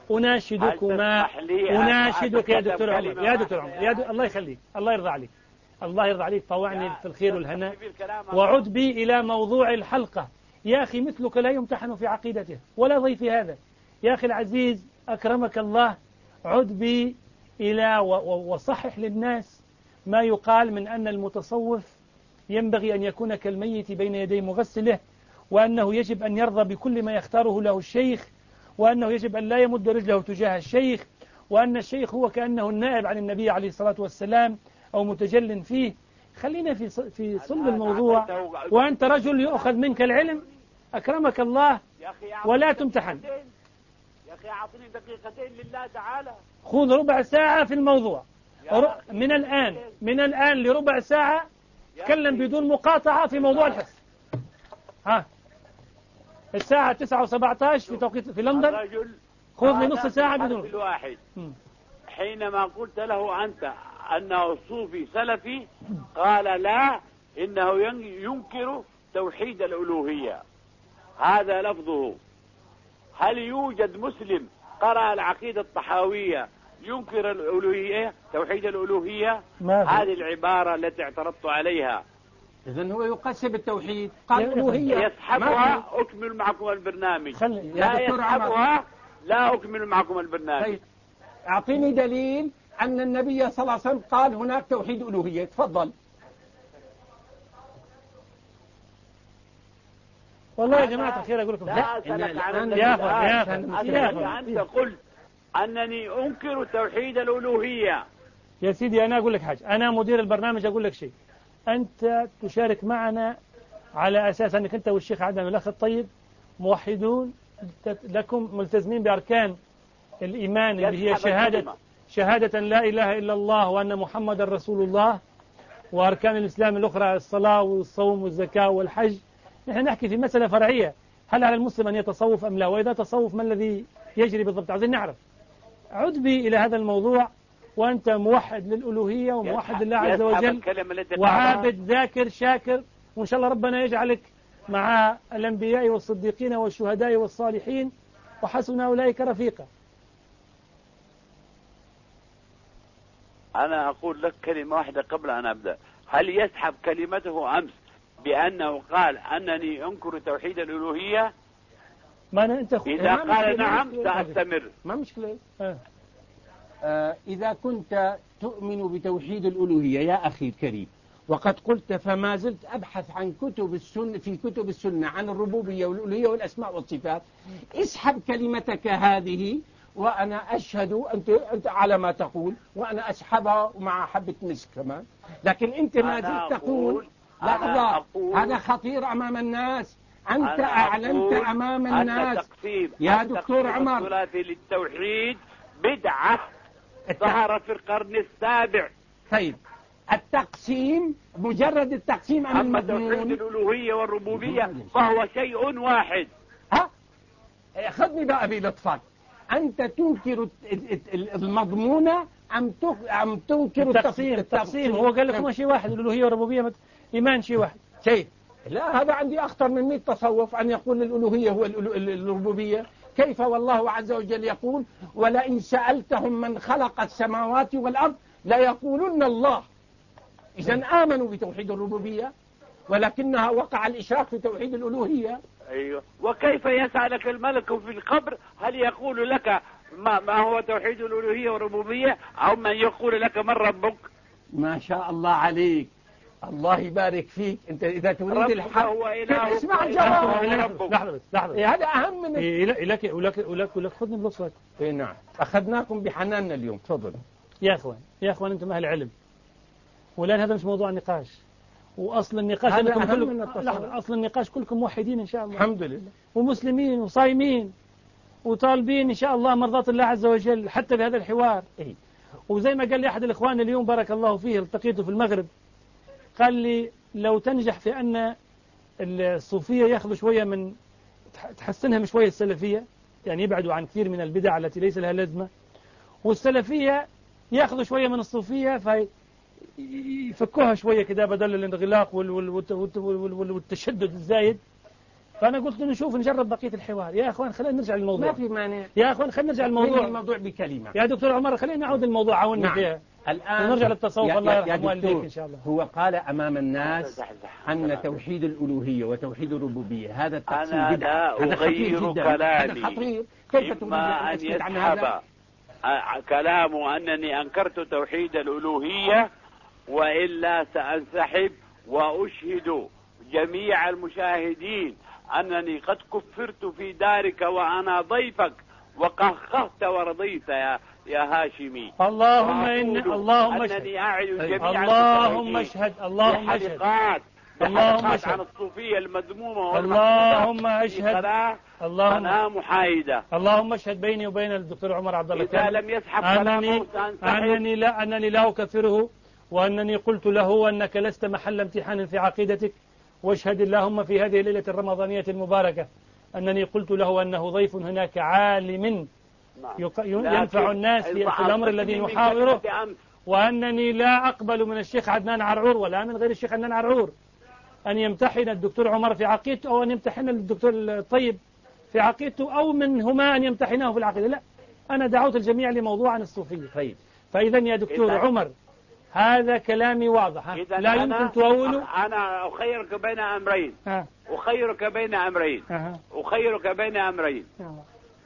أناشدكما أناشدك يا دكتور عمر يا دكتور عمر يا دو... الله يخليك الله يرضى عليك الله يرضى عليك طوعني في الخير والهناء وعد بي إلى موضوع الحلقة. يا أخي مثلك لا يمتحن في عقيدته ولا ضيف هذا. يا أخي العزيز أكرمك الله عد بي إلى وصحح للناس ما يقال من أن المتصوف ينبغي أن يكون كالميت بين يدي مغسله وأنه يجب أن يرضى بكل ما يختاره له الشيخ وأنه يجب أن لا يمد رجله تجاه الشيخ وأن الشيخ هو كأنه النائب عن النبي عليه الصلاة والسلام أو متجل فيه. خلينا في في صلب الموضوع وأنت رجل يؤخذ منك العلم أكرمك الله ولا تمتحن. يا أخي أعطني دقيقتين لله تعالى خذ ربع ساعة في الموضوع من الآن من الآن لربع ساعة تكلم بدون مقاطعة في موضوع الحس. ها الساعة تسعة وسبعة عشر في توقيت في لندن خذ لي نص ساعة بدون الواحد. حينما قلت له أنت أنه صوفي سلفي قال لا إنه ينكر توحيد الألوهية هذا لفظه. هل يوجد مسلم قرأ العقيدة الطحاوية ينكر الألوهية توحيد الألوهية؟ هذه العبارة التي اعترضت عليها. إذن هو يقسم التوحيد قال ألوهية يسحبها أكمل معكم البرنامج لا يسحبها لا أكمل معكم البرنامج. طيب. أعطيني دليل أن النبي صلى الله عليه وسلم قال هناك توحيد ألوهية. تفضل. والله يا جماعة الخير أقول لكم لا أسألك عن يا أخوان يا أخوان أنت قلت أنني أنكر توحيد الألوهية. يا سيدي أنا أقول لك حاجة أنا مدير البرنامج أقول لك شيء أنت تشارك معنا على أساس أنك أنت والشيخ عدنان الأخ الطيب موحدون لكم ملتزمين بأركان الإيمان اللي هي شهادة شهادة لا إله إلا الله وأن محمد رسول الله وأركان الإسلام الأخرى الصلاة والصوم والزكاة والحج. نحن نحكي في مسألة فرعية، هل على المسلم أن يتصوف أم لا؟ وإذا تصوف ما الذي يجري بالضبط؟ عايزين نعرف. عد بي إلى هذا الموضوع، وأنت موحد للألوهية وموحد لله عز وجل وعابد ذاكر شاكر، وإن شاء الله ربنا يجعلك مع الأنبياء والصديقين والشهداء والصالحين وحسن أولئك رفيقا. أنا أقول لك كلمة واحدة قبل أن أبدأ. هل يسحب كلمته أمس بأنه قال أنني أنكر توحيد الألوهية؟ ما أنا أنت إذا قال نعم سأستمر. ما مشكلة. آه. آه إذا كنت تؤمن بتوحيد الألوهية يا أخي الكريم، وقد قلت فما زلت أبحث عن كتب السنة في كتب السنة عن الربوبية والألوهية والأسماء والصفات، اسحب كلمتك هذه وأنا أشهد أنت أنت على ما تقول، وأنا أسحبها مع حبة مسك كمان. لكن أنت ما زلت تقول لحظة، هذا خطير أمام الناس. أنت أعلنت أمام الناس يا دكتور عمر الثلاثي للتوحيد بدعة ظهر في القرن السابع. طيب التقسيم، مجرد التقسيم عن أما المضمون، توحيد الألوهية والربوبية فهو شيء واحد. ها خذني بقى بلطفك، أنت تنكر المضمون أم أم تنكر التقسيم؟ التقسيم هو قال لكم شيء واحد، الألوهية والربوبية إيمان شيء واحد. كيف؟ لا، هذا عندي أخطر من مئة تصوف أن يقول الألوهية هو الربوبية. كيف والله عز وجل يقول ولئن سألتهم من خلق السماوات والأرض ليقولن الله. إذن آمنوا بتوحيد الربوبية ولكنها وقع الإشراك في توحيد الألوهية. أيوة. وكيف يسألك الملك في القبر هل يقول لك ما, ما هو توحيد الألوهية والربوبية، أو من يقول لك من ربك؟ ما شاء الله عليك، الله يبارك فيك. انت اذا تريد الحق اسمع الجواب. لحظه بس لحظه، هذا اهم من إيه لك ولك ولك ولك خذني بلطفك. اي نعم، اخذناكم بحناننا اليوم. تفضل يا اخوان، يا اخوان انتم اهل علم، والان هذا مش موضوع النقاش، واصل النقاش انكم كلكم اصل النقاش كلكم موحدين ان شاء الله الحمد لله، ومسلمين وصايمين وطالبين ان شاء الله مرضات الله عز وجل حتى بهذا الحوار. إيه؟ وزي ما قال لي احد الاخوان اليوم بارك الله فيه، التقيته في المغرب، قال لي لو تنجح في أن الصوفية يأخذوا شوية من تحسنهم شوية السلفية، يعني يبعدوا عن كثير من البدع التي ليس لها لازمة، والسلفية يأخذوا شوية من الصوفية فيفكوها شوية كده بدل الانغلاق والتشدد الزايد. فأنا قلت نشوف نجرب بقية الحوار. يا أخوان خلينا نرجع للموضوع. ما في مانع. يا أخوان خلينا نرجع للموضوع. الموضوع بكلمة. يا دكتور عمر خلينا نعود للموضوع، عاوني نعم. فيها. الآن نرجع للتصوف. الله يرحم والديك إن شاء الله. هو قال أمام الناس أن توحيد الألوهية وتوحيد الربوبية هذا التقسيم أنا بدعة. لا أغير كلامي. هذا خطير. كيف تريد إما أن يسحب كلامه أنني أنكرت توحيد الألوهية، وإلا سأنسحب وأشهد جميع المشاهدين أنني قد كفرت في دارك وأنا ضيفك وقهقهت ورضيت يا يا هاشمي. اللهم إن اللهم أنني أعد جميع اللهم اشهد اللهم اشهد اللهم اشهد عن الصوفية المذمومة اللهم اشهد اللهم أنا محايدة. اللهم اشهد بيني وبين الدكتور عمر عبد الله إذا لم يسحب أنني أنني لا أنني لا أكفره، وأنني قلت له أنك لست محل امتحان في عقيدتك، واشهد اللهم في هذه الليلة الرمضانية المباركة أنني قلت له أنه ضيف هناك عالم ينفع الناس في الأمر الذي نحاوره، وأنني لا أقبل من الشيخ عدنان عرعور ولا من غير الشيخ عدنان عرعور أن يمتحن الدكتور عمر في عقيدته، أو أن يمتحن الدكتور الطيب في عقيدته، أو منهما أن يمتحناه في العقيدة. لا، أنا دعوت الجميع لموضوع عن الصوفية. طيب. فإذا يا دكتور عمر هذا كلامي واضح، لا يمكن تؤوله. أنا أخيرك بين أمرين. ها. أخيرك بين أمرين. أه. أخيرك بين أمرين. أه.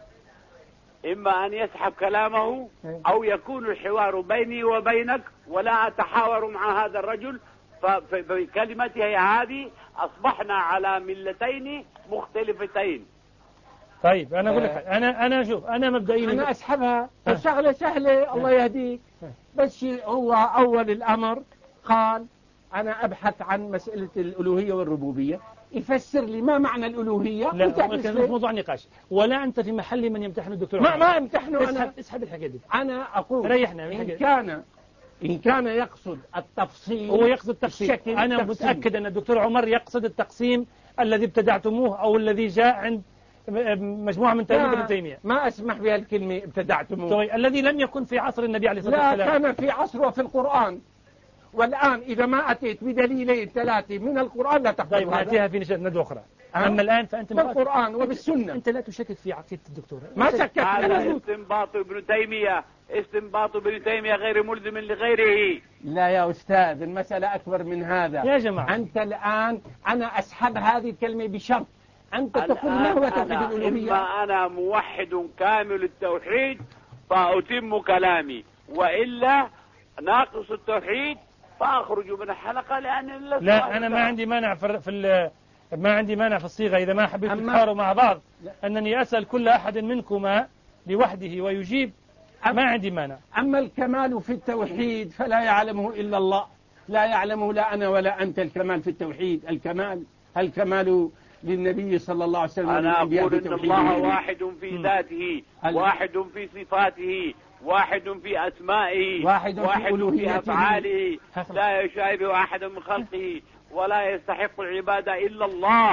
إما أن يسحب كلامه أو يكون الحوار بيني وبينك ولا أتحاور مع هذا الرجل. فبكلمته هذه أصبحنا على ملتين مختلفتين. طيب أنا أقول لك أنا أنا شوف أنا مبدئيا أنا أسحبها الشغلة سهلة الله يهديك. بس هو أول الأمر قال أنا أبحث عن مسألة الألوهية والربوبية، يفسر لي ما معنى الألوهية. لا كان موضوع نقاش، ولا أنت في محل من يمتحن الدكتور. ما ما امتحنه. أنا اسحب الحكاية دي. أنا أقول ريحنا إن كان إن كان يقصد التفصيل هو يقصد التقسيم. الشكل أنا التقسيم. متأكد أن الدكتور عمر يقصد التقسيم الذي ابتدعتموه أو الذي جاء عند مجموعة من تلاميذ ابن تيمية. ما أسمح بهالكلمة ابتدعتموه. طيب الذي لم يكن في عصر النبي عليه الصلاة لا والسلام. كان في عصر وفي القرآن. والآن إذا ما أتيت بدليلين ثلاثة من القرآن لا تقبل. طيب نأتيها في ندوة أخرى. أه؟ أما الآن فأنت بالقرآن وبالسنة. أنت لا تشكك في عقيدة الدكتور. ما شككت. هذا استنباط ابن تيمية، استنباط ابن تيمية غير ملزم لغيره. لا يا أستاذ، المسألة أكبر من هذا يا جماعة. أنت الآن أنا أسحب هذه الكلمة بشرط أنت تقول ما هو توحيد الألوهية. إما أنا موحد كامل التوحيد فأتم كلامي، وإلا ناقص التوحيد فأخرج من الحلقة لأن لا أنا ما عندي مانع في, في ما عندي مانع في الصيغة إذا ما حبيت تتحاوروا مع بعض أنني أسأل كل أحد منكما لوحده ويجيب، ما عندي مانع. أما الكمال في التوحيد فلا يعلمه إلا الله، لا يعلمه لا أنا ولا أنت. الكمال في التوحيد، الكمال الكمال للنبي صلى الله عليه وسلم. أنا أقول إن الله واحد في ذاته، واحد في صفاته، واحد في أسمائه، واحد, واحد في, في أفعاله، لا يشابه أحد من خلقه ولا يستحق العبادة إلا الله.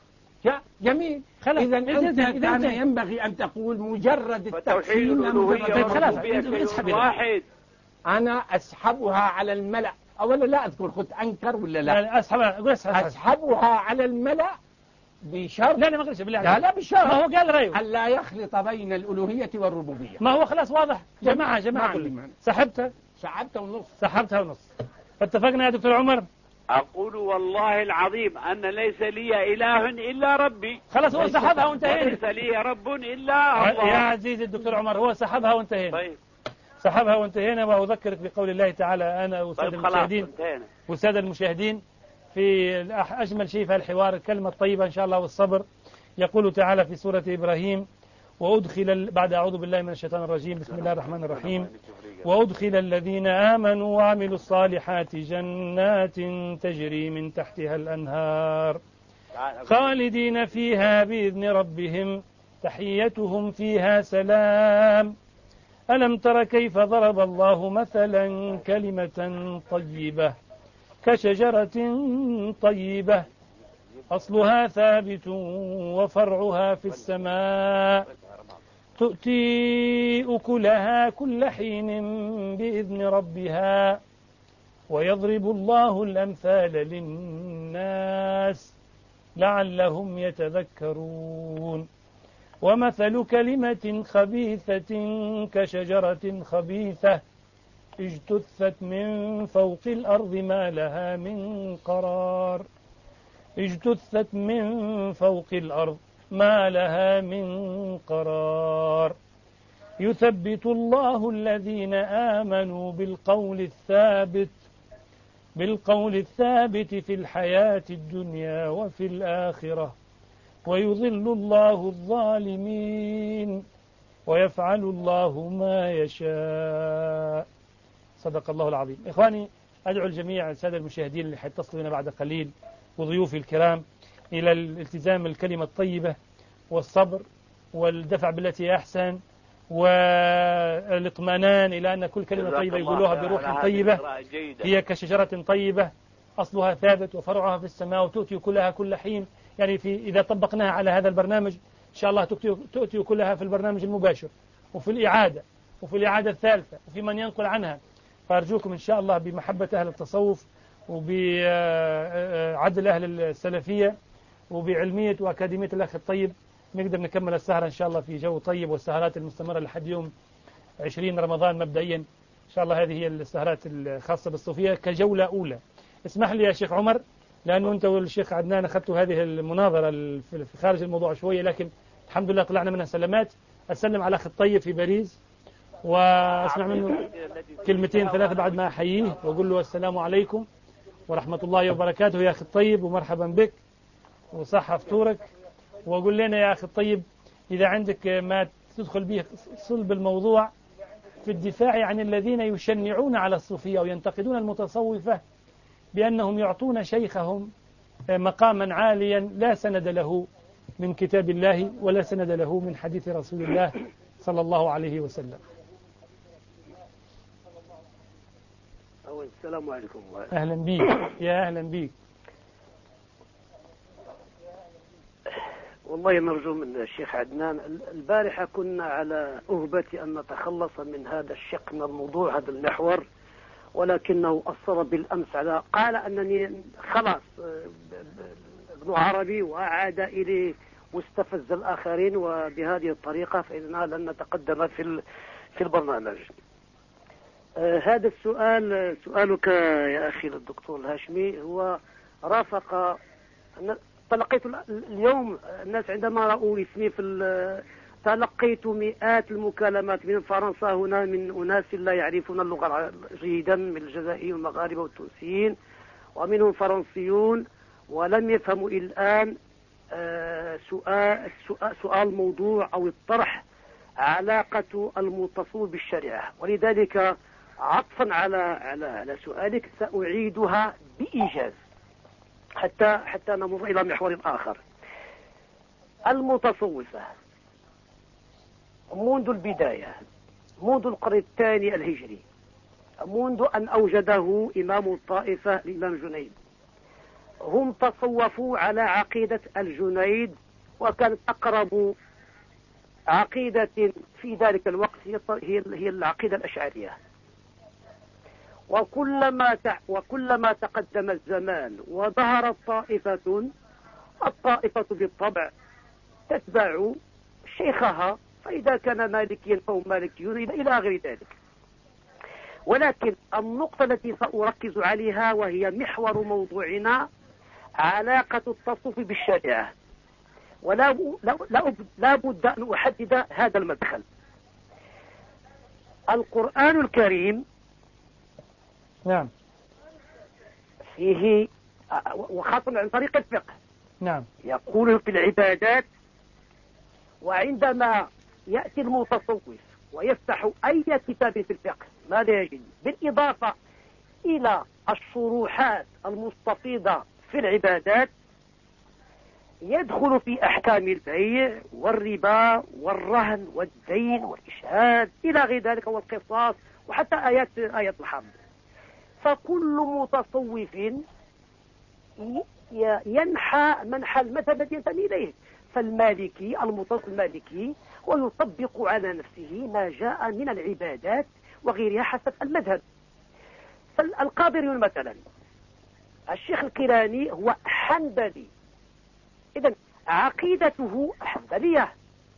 جميل. إذا أنت كان ينبغي أن تقول مجرد التوحيد الألوهية خلاص واحد. أنا أسحبها على الملأ. أولا لا أذكر كنت أنكر ولا لا؟ لا أسحبها. أسحبها على الملأ بشرط. لا لا ما قلتش بالله. لا لا بشرط. ما هو قال رأيه. أن لا يخلط بين الألوهية والربوبية. ما هو خلاص واضح. جماعة جماعة سحبتها. سحبتها ونص. سحبتها ونص. فاتفقنا يا دكتور عمر. أقول والله العظيم أن ليس لي إله إلا ربي. خلاص هو سحبها وانتهينا. ليس لي رب إلا الله. يا عزيزي الدكتور عمر هو سحبها وانتهينا. طيب. سحبها وانتهينا. وأذكرك بقول الله تعالى أنا والسادة طيب المشاهدين والسادة المشاهدين في أجمل شيء في الحوار الكلمة الطيبة إن شاء الله والصبر. يقول تعالى في سورة إبراهيم وأدخل بعد أعوذ بالله من الشيطان الرجيم بسم الله الرحمن الرحيم وأدخل الذين آمنوا وعملوا الصالحات جنات تجري من تحتها الأنهار خالدين فيها بإذن ربهم تحيتهم فيها سلام ألم تر كيف ضرب الله مثلا كلمة طيبة كشجرة طيبة أصلها ثابت وفرعها في السماء تؤتي أكلها كل حين بإذن ربها ويضرب الله الأمثال للناس لعلهم يتذكرون ومثل كلمة خبيثة كشجرة خبيثة اجتثت من فوق الأرض ما لها من قرار اجتثت من فوق الأرض ما لها من قرار يثبت الله الذين آمنوا بالقول الثابت بالقول الثابت في الحياة الدنيا وفي الآخرة ويضل الله الظالمين ويفعل الله ما يشاء. صدق الله العظيم. إخواني أدعو الجميع السادة المشاهدين اللي حيتصلوا بنا بعد قليل وضيوفي الكرام إلى الالتزام الكلمة الطيبة والصبر والدفع بالتي أحسن والاطمئنان إلى أن كل كلمة طيبة يقولوها بروح طيبة هي كشجرة طيبة أصلها ثابت وفرعها في السماء وتؤتي كلها كل حين. يعني في إذا طبقناها على هذا البرنامج إن شاء الله تؤتي كلها في البرنامج المباشر وفي الإعادة وفي الإعادة الثالثة وفي من ينقل عنها. فأرجوكم إن شاء الله بمحبة أهل التصوف وبعدل أهل السلفية وبعلمية وأكاديمية الأخ الطيب نقدر نكمل السهرة إن شاء الله في جو طيب والسهرات المستمرة لحد يوم عشرين رمضان مبدئيا إن شاء الله. هذه هي السهرات الخاصة بالصوفية كجولة أولى. اسمح لي يا شيخ عمر لأنه أنت والشيخ عدنان أخذتوا هذه المناظرة في خارج الموضوع شوية لكن الحمد لله طلعنا منها سلامات. أسلم على أخ الطيب في باريس وأسمع منه كلمتين ثلاثة بعد ما أحييه وأقول له السلام عليكم ورحمة الله وبركاته يا أخي الطيب ومرحبا بك وصحة فطورك. وأقول لنا يا أخي الطيب إذا عندك ما تدخل به صلب الموضوع في الدفاع عن الذين يشنعون على الصوفية وينتقدون المتصوفة بأنهم يعطون شيخهم مقاما عاليا لا سند له من كتاب الله ولا سند له من حديث رسول الله صلى الله عليه وسلم. السلام عليكم. أهلا بيك. يا أهلا بيك. والله نرجو من الشيخ عدنان، البارحة كنا على أهبة أن نتخلص من هذا الشق من الموضوع، هذا المحور، ولكنه أصر بالأمس على قال أنني خلاص ابن عربي وعاد إليه واستفز الآخرين، وبهذه الطريقة فإننا لن نتقدم في في البرنامج. آه هذا السؤال سؤالك يا أخي الدكتور الهاشمي هو رافق. تلقيت اليوم الناس عندما رأوا اسمي في تلقيت مئات المكالمات من فرنسا هنا من أناس لا يعرفون اللغة جيدا، من الجزائريين والمغاربة والتونسيين، ومنهم فرنسيون، ولم يفهموا الآن سؤال سؤال موضوع أو الطرح علاقة المتصوف بالشريعة. ولذلك عطفا على على على سؤالك سأعيدها بإيجاز حتى حتى نمر إلى محور آخر. المتصوفة منذ البداية، منذ القرن الثاني الهجري، منذ أن أوجده إمام الطائفة الإمام جنيد، هم تصوفوا على عقيدة الجنيد، وكانت أقرب عقيدة في ذلك الوقت هي هي العقيدة الأشعرية. وكلما وكلما تقدم الزمان وظهرت طائفة، الطائفة بالطبع تتبع شيخها، فإذا كان مالكيا فهم مالكيون إلى غير ذلك. ولكن النقطة التي سأركز عليها وهي محور موضوعنا علاقة التصوف بالشريعة، ولا لا, لا بد أن أحدد هذا المدخل. القرآن الكريم نعم فيه وخاصة عن طريق الفقه نعم يقول في العبادات، وعندما يأتي المتصوف ويفتح أي كتاب في الفقه ماذا يجد؟ بالإضافة إلى الشروحات المستفيضة في العبادات يدخل في أحكام البيع والربا والرهن والدين والإشهاد إلى غير ذلك والقصاص وحتى آيات آيات الحرب. فكل متصوف ينحى منحى المذهب الذي ينتمي إليه. فالمالكي المتصوف المالكي ويطبق على نفسه ما جاء من العبادات وغيرها حسب المذهب. فالقادري مثلا الشيخ الكيلاني هو حنبلي، إذن عقيدته حنبلية،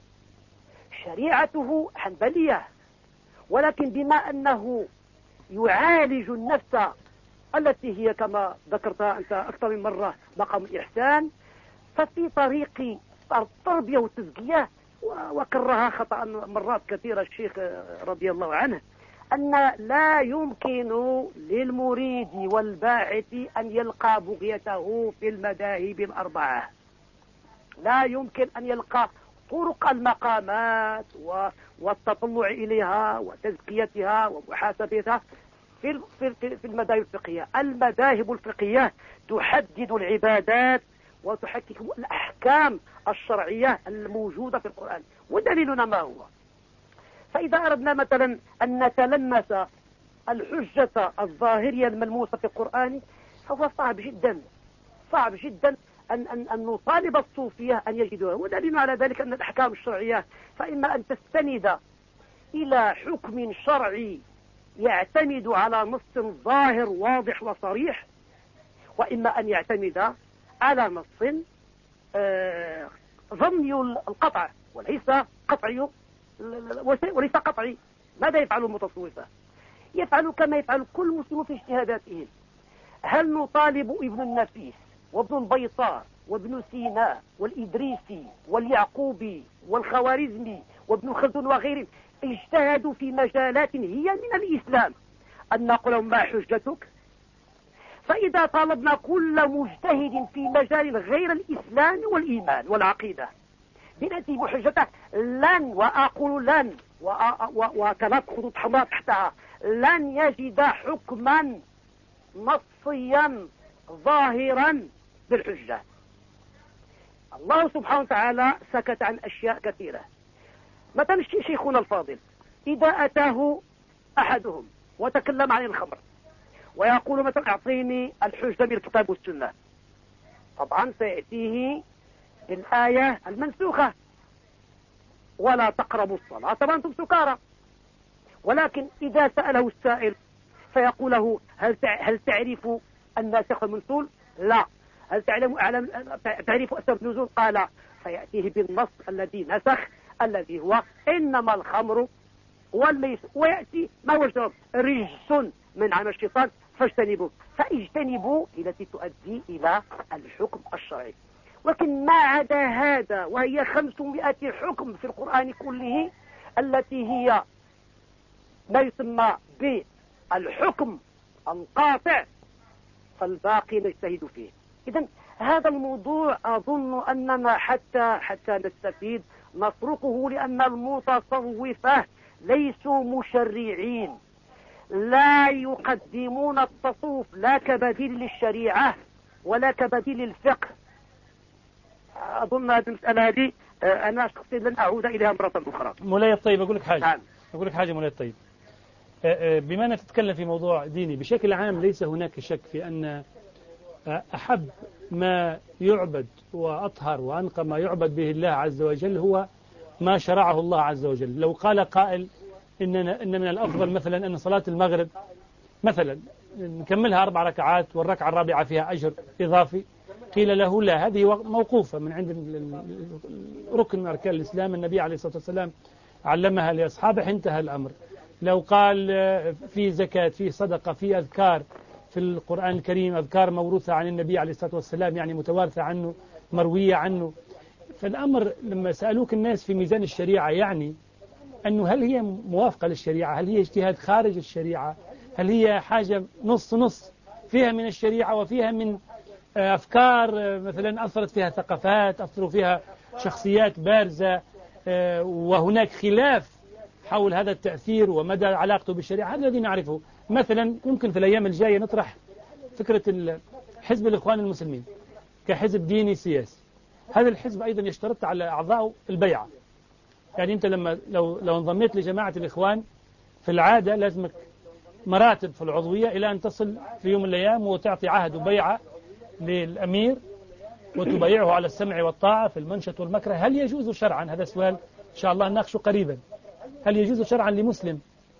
شريعته حنبلية، ولكن بما أنه يعالج النفس التي هي كما ذكرتها أنت أكثر من مرة مقام الإحسان، ففي طريق التربية والتزكية، وكررها خطأ مرات كثيرة الشيخ رضي الله عنه، أن لا يمكن للمريد والباحث أن يلقى بغيته في المذاهب الأربعة. لا يمكن أن يلقى طرق المقامات والتطلع إليها وتزكيتها ومحاسبتها في في المذاهب الفقهية. المذاهب الفقهية تحدد العبادات وتحقق الأحكام الشرعية الموجودة في القرآن، ودليلنا ما هو؟ فإذا أردنا مثلا أن نتلمس الحجة الظاهرية الملموسة في القرآن فهو صعب جدا صعب جدا أن, أن, أن نطالب الصوفية أن يجدوها. ودليل على ذلك أن الأحكام الشرعية فإما أن تستند إلى حكم شرعي يعتمد على نص ظاهر واضح وصريح، وإما أن يعتمد على نص آه ظني القطع وليس قطعي وليس قطعي. ماذا يفعل المتصوفة؟ يفعل كما يفعل كل مسلم في اجتهاداتهم. هل نطالب ابن النفيس وابن البيطار وابن سينا والإدريسي واليعقوبي والخوارزمي وابن خلدون وغيرهم اجتهدوا في مجالات هي من الإسلام أن نقول لهم ما حجتك؟ فإذا طالبنا كل مجتهد في مجال غير الإسلام والإيمان والعقيدة بنأتي بحجته لن، وأقول لن وكانت خطوط حمراء تحتها، لن يجد حكما نصيا ظاهرا بالحجة. الله سبحانه وتعالى سكت عن أشياء كثيرة. مثلا شيخنا الفاضل إذا أتاه أحدهم وتكلم عن الخمر ويقول مثلا اعطيني الحجة بالكتاب والسنة، طبعا سيأتيه الآية المنسوخة ولا تقربوا الصلاة وأنتم سكارى. ولكن إذا سأله السائل فيقول له هل هل تعرف الناسخ والمنسوخ؟ لا. هل تعلم أعلم تعرف أسباب النزول؟ قال لا. فيأتيه بالنص الذي نسخ الذي هو إنما الخمر والميسر، ويأتي ما هو الجواب؟ رجس من عمل الشيطان فاجتنبوه. فاجتنبوا التي تؤدي إلى الحكم الشرعي. ولكن ما عدا هذا وهي خمسمائة حكم في القرآن كله التي هي ما يسمى بالحكم القاطع، فالباقي نجتهد فيه. إذن هذا الموضوع أظن أننا حتى حتى نستفيد نتركه، لأن المتصوفة ليسوا مشرعين، لا يقدمون التصوف لا كبديل للشريعة ولا كبديل للفقه. أظن هذه المسألة هذه أنا شخصيا لن أعود إليها مرة أخرى. مولاي الطيب أقول لك حاجة نعم. أقول لك حاجة مولاي الطيب، بما أنك تتكلم في موضوع ديني بشكل عام، ليس هناك شك في أن أحب ما يعبد وأطهر وأنقى ما يعبد به الله عز وجل هو ما شرعه الله عز وجل. لو قال قائل إننا إن من الأفضل مثلا أن صلاة المغرب مثلا نكملها أربع ركعات والركعة الرابعة فيها أجر إضافي، قيل له لا، هذه موقوفة من عند ركن من أركان الإسلام، النبي عليه الصلاة والسلام علمها لأصحابه، انتهى الأمر. لو قال في زكاة في صدقة في أذكار في القرآن الكريم، أذكار موروثة عن النبي عليه الصلاة والسلام، يعني متوارثة عنه مروية عنه، فالأمر لما سألوك الناس في ميزان الشريعة يعني أنه هل هي موافقة للشريعة، هل هي اجتهاد خارج الشريعة، هل هي حاجة نص نص فيها من الشريعة وفيها من أفكار مثلا أثرت فيها ثقافات، أثروا فيها شخصيات بارزة، وهناك خلاف حول هذا التأثير ومدى علاقته بالشريعة، هذا الذي نعرفه. مثلا ممكن في الأيام الجاية نطرح فكرة حزب الإخوان المسلمين كحزب ديني سياسي. هذا الحزب أيضا يشترط على أعضاء البيعة، يعني أنت لما لو لو انضميت لجماعة الإخوان في العادة لازمك مراتب في العضوية إلى أن تصل في يوم من الأيام وتعطي عهد وبيعة للأمير وتبايعه على السمع والطاعة في المنشط والمكره. هل يجوز شرعا، هذا سؤال إن شاء الله نناقشه قريبا، هل يجوز شرعا لمسلم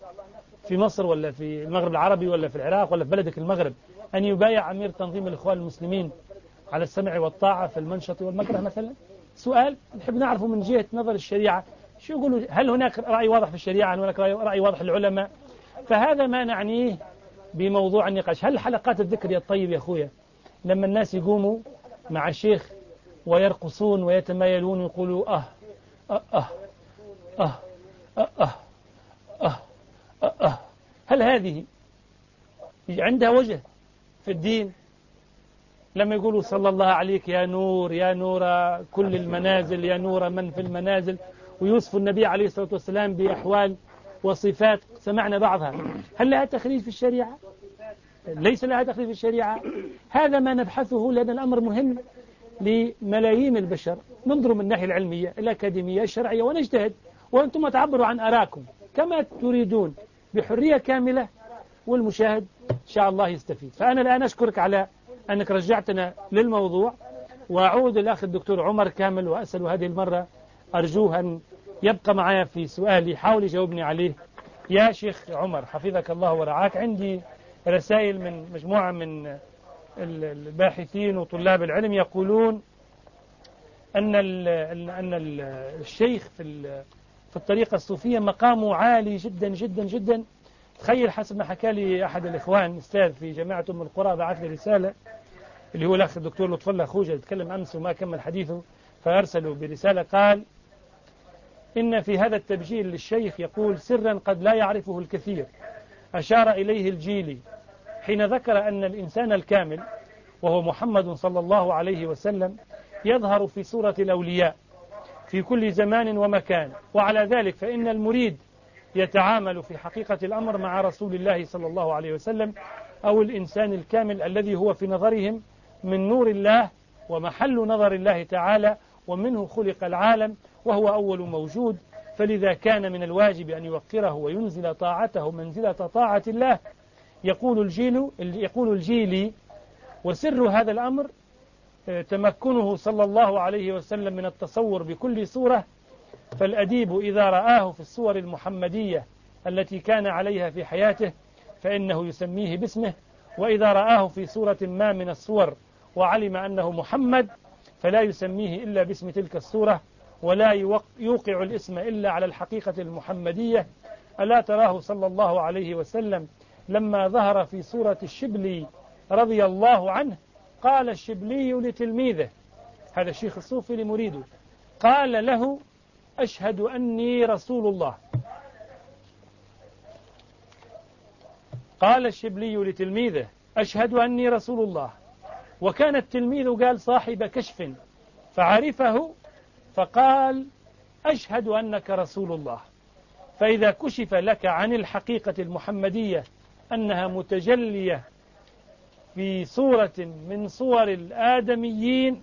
في مصر ولا في المغرب العربي ولا في العراق ولا في بلدك المغرب أن يبايع أمير تنظيم الإخوان المسلمين على السمع والطاعة في المنشط والمكره مثلا؟ سؤال نحب نعرفه من جهة نظر الشريعة. شو يقولوا؟ هل هناك رأي واضح في الشريعة؟ هل هناك رأي واضح للعلماء؟ فهذا ما نعنيه بموضوع النقاش. هل حلقات الذكر يا الطيب يا أخويا لما الناس يقوموا مع الشيخ ويرقصون ويتمايلون ويقولوا أه أه أه أه أه أه أه أه أه هل هذه عندها وجه في الدين؟ لما يقولوا صلى الله عليك يا نور يا نور كل المنازل يا نور من في المنازل، ويوصف النبي عليه الصلاة والسلام بأحوال وصفات سمعنا بعضها، هل لها تخريج في الشريعة؟ ليس لها تخريج في الشريعة. هذا ما نبحثه لأن الأمر مهم لملايين البشر. ننظر من الناحية العلمية الأكاديمية الشرعية ونجتهد، وأنتم تعبروا عن آراءكم كما تريدون بحرية كاملة، والمشاهد إن شاء الله يستفيد. فأنا الآن أشكرك على أنك رجعتنا للموضوع، وأعود الأخ الدكتور عمر كامل وأسأل هذه المرة أرجوه أن يبقى معي في سؤالي، حاول يجاوبني عليه. يا شيخ عمر حفظك الله ورعاك، عندي رسائل من مجموعة من الباحثين وطلاب العلم يقولون أن أن الشيخ في في الطريقة الصوفية مقامه عالي جدا جدا جدا. تخيل حسب ما حكى لي أحد الإخوان أستاذ في جامعة أم القرى، بعث لي رسالة اللي هو الأخ الدكتور لطف الله خوجة، يتكلم أمس وما كمل حديثه، فأرسلوا برسالة قال إن في هذا التبجيل للشيخ يقول سرا قد لا يعرفه الكثير أشار إليه الجيلي حين ذكر أن الإنسان الكامل وهو محمد صلى الله عليه وسلم يظهر في صورة الأولياء في كل زمان ومكان، وعلى ذلك فإن المريد يتعامل في حقيقة الأمر مع رسول الله صلى الله عليه وسلم أو الإنسان الكامل الذي هو في نظرهم من نور الله ومحل نظر الله تعالى، ومنه خلق العالم وهو أول موجود، فلذا كان من الواجب أن يوقره وينزل طاعته منزلة طاعة الله يقول الجيل يقول الجيلي: وسر هذا الأمر تمكنه صلى الله عليه وسلم من التصور بكل صورة، فالأديب إذا رآه في الصور المحمدية التي كان عليها في حياته فإنه يسميه باسمه، وإذا رآه في صورة ما من الصور وعلم أنه محمد فلا يسميه إلا باسم تلك الصورة، ولا يوقع الاسم إلا على الحقيقة المحمدية. ألا تراه صلى الله عليه وسلم لما ظهر في صورة الشبلي رضي الله عنه قال الشبلي لتلميذه، هذا الشيخ الصوفي لمريده، قال له: أشهد أني رسول الله. قال الشبلي لتلميذه: أشهد أني رسول الله. وكان التلميذ قال صاحب كشف فعرفه فقال: أشهد أنك رسول الله. فإذا كشف لك عن الحقيقة المحمدية أنها متجلية في صورة من صور الآدميين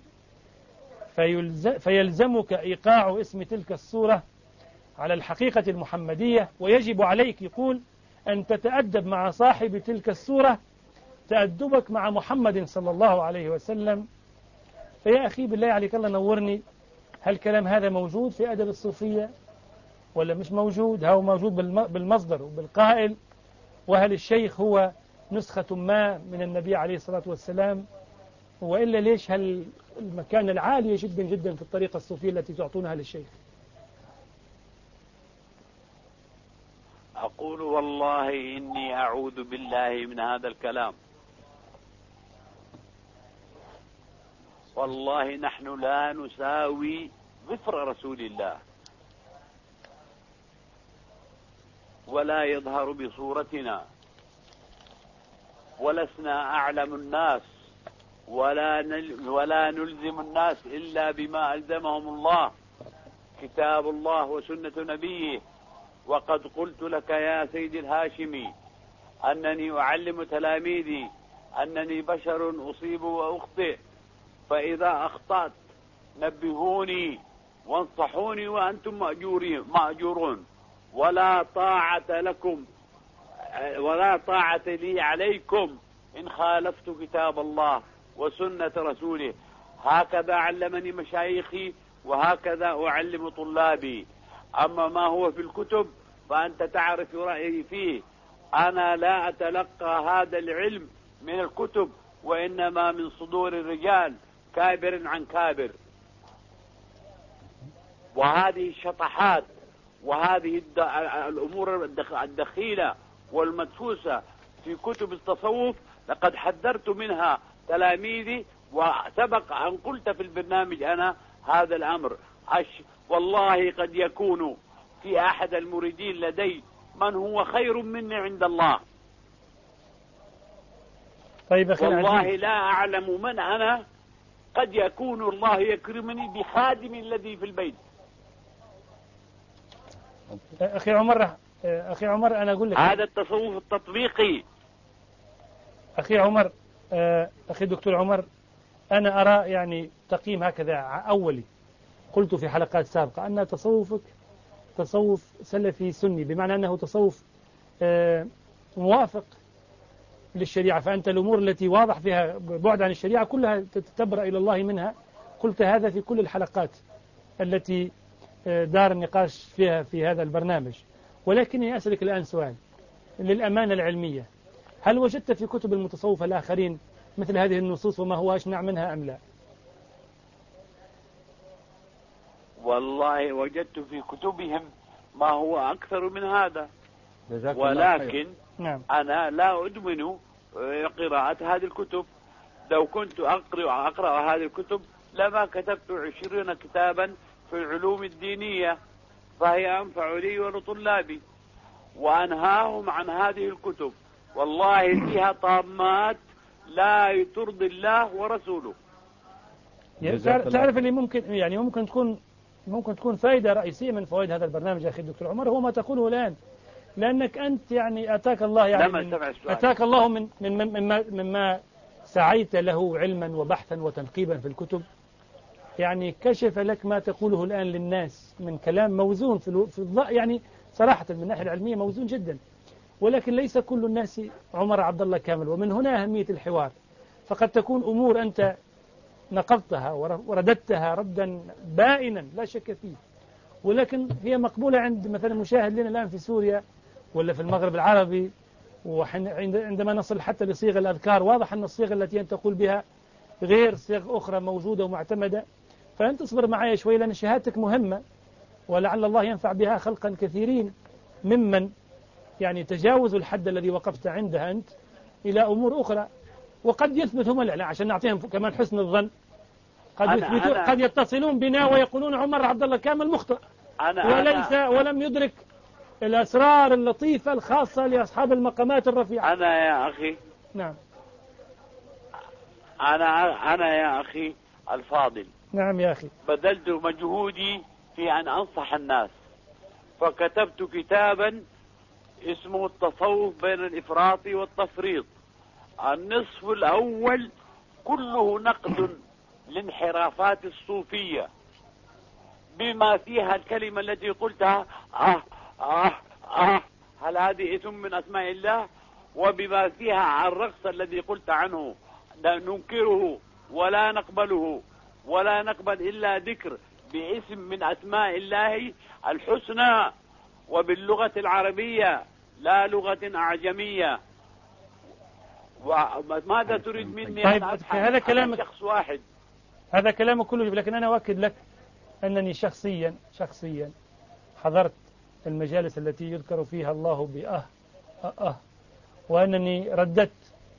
فيلزمك إيقاع اسم تلك الصورة على الحقيقة المحمدية، ويجب عليك يقول أن تتأدب مع صاحب تلك الصورة تأدبك مع محمد صلى الله عليه وسلم. فيا أخي بالله عليك الله نورني، هل الكلام هذا موجود في أدب الصوفية ولا مش موجود؟ هو موجود بالمصدر وبالقائل، وهل الشيخ هو نسخة ما من النبي عليه الصلاة والسلام؟ وإلا ليش هل المكانة العالية جدا جدا في الطريقة الصوفية التي تعطونها للشيخ؟ أقول والله إني أعوذ بالله من هذا الكلام. والله نحن لا نساوي ظفر رسول الله، ولا يظهر بصورتنا، ولسنا أعلم الناس، ولا ولا نلزم الناس إلا بما ألزمهم الله، كتاب الله وسنة نبيه. وقد قلت لك يا سيدي الهاشمي أنني أعلم تلاميذي أنني بشر أصيب وأخطئ، فإذا أخطأت نبهوني وانصحوني وأنتم مأجورون، ولا طاعة لكم ولا طاعة لي عليكم إن خالفت كتاب الله وسنة رسوله. هكذا علمني مشايخي وهكذا أعلم طلابي. أما ما هو في الكتب فأنت تعرف رأيي فيه. أنا لا أتلقى هذا العلم من الكتب، وإنما من صدور الرجال كابر عن كابر. وهذه الشطحات وهذه الأمور الدخيلة والمدسوسة في كتب التصوف لقد حذرت منها تلاميذي، وسبق أن قلت في البرنامج أنا هذا الأمر. والله قد يكون في أحد المريدين لدي من هو خير مني عند الله. طيب أخي والله العزيز، لا أعلم من أنا، قد يكون الله يكرمني بخادم الذي في البيت. أخي عمر أخي عمر أنا أقول لك هذا التصوف التطبيقي. أخي عمر أخي دكتور عمر، أنا أرى يعني تقييم هكذا أولي، قلت في حلقات سابقة أن تصوفك تصوف سلفي سني، بمعنى أنه تصوف موافق للشريعة. فأنت الأمور التي واضح فيها بعد عن الشريعة كلها تتبرأ إلى الله منها. قلت هذا في كل الحلقات التي دار النقاش فيها في هذا البرنامج. ولكني أسألك الآن سؤال للأمانة العلمية: هل وجدت في كتب المتصوفة الآخرين مثل هذه النصوص وما هو أشنع منها أم لا؟ والله وجدت في كتبهم ما هو أكثر من هذا، ولكن نعم. أنا لا أدمن قراءة هذه الكتب. لو كنت أقرأ, أقرأ هذه الكتب لما كتبت عشرين كتابا في العلوم الدينية، فهي أنفع لي ولطلابي، وأنهاهم عن هذه الكتب. والله فيها طامات لا ترضي الله ورسوله. تعرف اللي ممكن يعني ممكن تكون ممكن تكون فائدة رئيسية من فوائد هذا البرنامج يا أخي الدكتور عمر، هو ما تقوله الآن، لأنك أنت يعني أتاك الله يعني من أتاك الله من من مما مما سعيت له علما وبحثا وتنقيبا في الكتب، يعني كشف لك ما تقوله الآن للناس من كلام موزون في, في يعني صراحة من الناحية العلمية موزون جدا. ولكن ليس كل الناس عمر عبد الله كامل، ومن هنا أهمية الحوار. فقد تكون أمور أنت نقضتها ورددتها ردا بائنا لا شك فيه، ولكن هي مقبولة عند مثلا مشاهد لنا الآن في سوريا ولا في المغرب العربي، وعندما نصل حتى لصيغ الأذكار واضح أن الصيغ التي أنت تقول بها غير صيغ أخرى موجودة ومعتمدة. فأنت تصبر معي شوي لأن شهادتك مهمة، ولعل الله ينفع بها خلقا كثيرين ممن يعني تجاوزوا الحد الذي وقفت عنده أنت إلى أمور أخرى، وقد يثبت هم لا عشان نعطيهم كمان حسن الظن، قد أنا يثبتون أنا قد يتصلون بنا ويقولون عمر عبد الله كامل مخطئ، أنا وليس أنا ولم يدرك الأسرار اللطيفة الخاصة لأصحاب المقامات الرفيعة. أنا يا أخي نعم أنا أنا يا أخي الفاضل، نعم يا أخي، بذلت مجهودي في أن أنصح الناس، فكتبت كتابا اسمه التصوف بين الإفراط والتفريط. النصف الأول كله نقد لانحرافات الصوفية، بما فيها الكلمة التي قلتها آه آه آه هل هذه اسم من أسماء الله، وبما فيها الرقص الذي قلت عنه ننكره ولا نقبله ولا نقبل إلا ذكر باسم من أسماء الله الحسنى وباللغة العربية لا لغة أعجمية. وماذا تريد مني طيب أن أبحث هذا كلامك عن شخص واحد؟ هذا كلامك كله، لكن أنا أؤكد لك أنني شخصيا شخصيا حضرت المجالس التي يذكر فيها الله بأه أه, أه وأنني رددت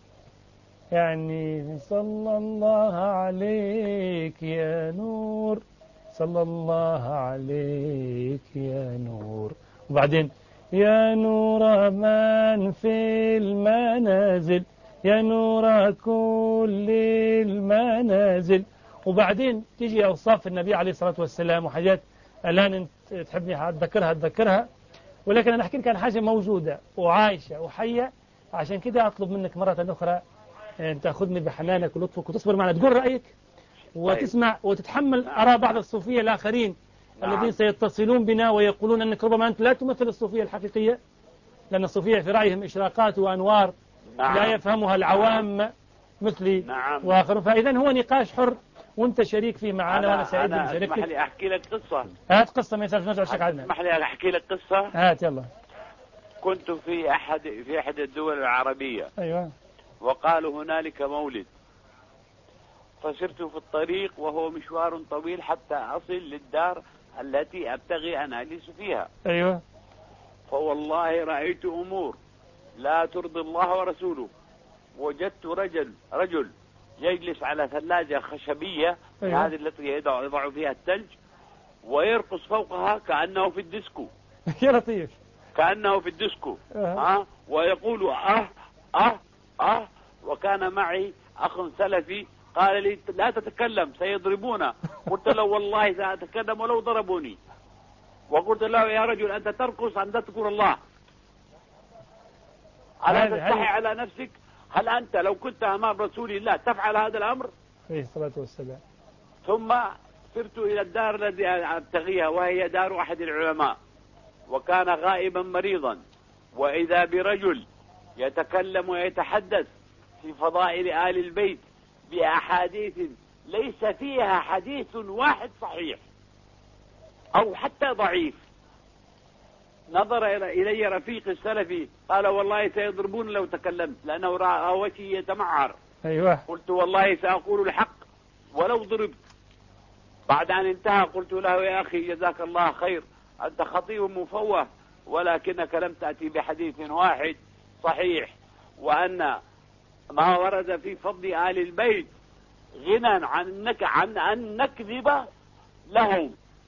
يعني صلى الله عليك يا نور، صلى الله عليك يا نور، وبعدين يا نور من في المنازل، يا نور كل المنازل، وبعدين تيجي أوصاف النبي عليه الصلاة والسلام وحاجات الآن أنت تحبني أتذكرها أتذكرها، ولكن أنا أحكي لك عن حاجة موجودة وعايشة وحية. عشان كده أطلب منك مرة أخرى أن تأخذني بحنانك ولطفك وتصبر معنا، تقول رأيك وتسمع وتتحمل آراء بعض الصوفية الآخرين نعم. الذين سيتصلون بنا ويقولون أنك ربما أنت لا تمثل الصوفية الحقيقية، لأن الصوفية في رأيهم إشراقات وأنوار نعم. لا يفهمها العوام مثلي نعم. وآخر. فإذا هو نقاش حر وأنت شريك فيه معنا وأنا سعيد أنا بمشاركتك. اسمح لي أحكي لك قصة. هات قصة ما يسالش نرجع شك عنا. اسمح لي أحكي لك قصة. هات يلا. كنت في أحد في أحد الدول العربية. أيوة. وقالوا هنالك مولد، فسرت في الطريق وهو مشوار طويل حتى أصل للدار التي أبتغي أن أجلس فيها. أيوة. فوالله رأيت أمور لا ترضي الله ورسوله. وجدت رجل رجل يجلس على ثلاجة خشبية، أيوة. هذه التي يضع يضع فيها الثلج، ويرقص فوقها كأنه في الديسكو. يا لطيف. كأنه في الديسكو. أه. ها ويقول أه أه أه. وكان معي أخ سلفي قال لي لا تتكلم سيضربونا. قلت له والله سأتكلم ولو ضربوني. وقلت له يا رجل أنت ترقص أن تذكر الله، ألا تستحي على نفسك؟ هل أنت لو كنت أمام رسول الله تفعل هذا الأمر؟ عليه الصلاة والسلام. ثم سرت إلى الدار التي أبتغيها وهي دار أحد العلماء، وكان غائبا مريضا، وإذا برجل يتكلم ويتحدث في فضائل آل البيت بأحاديث ليس فيها حديث واحد صحيح أو حتى ضعيف. نظر إلي رفيق السلفي قال والله سيضربون لو تكلمت، لأنه رأى وجهي يتمعر. أيوة. قلت والله سأقول الحق ولو ضربت. بعد أن انتهى قلت له يا أخي جزاك الله خير، أنت خطيب مفوه، ولكنك لم تأتي بحديث واحد صحيح، وأن ما ورد في فضل آل البيت غنى عن نك عن أن نكذب لهم.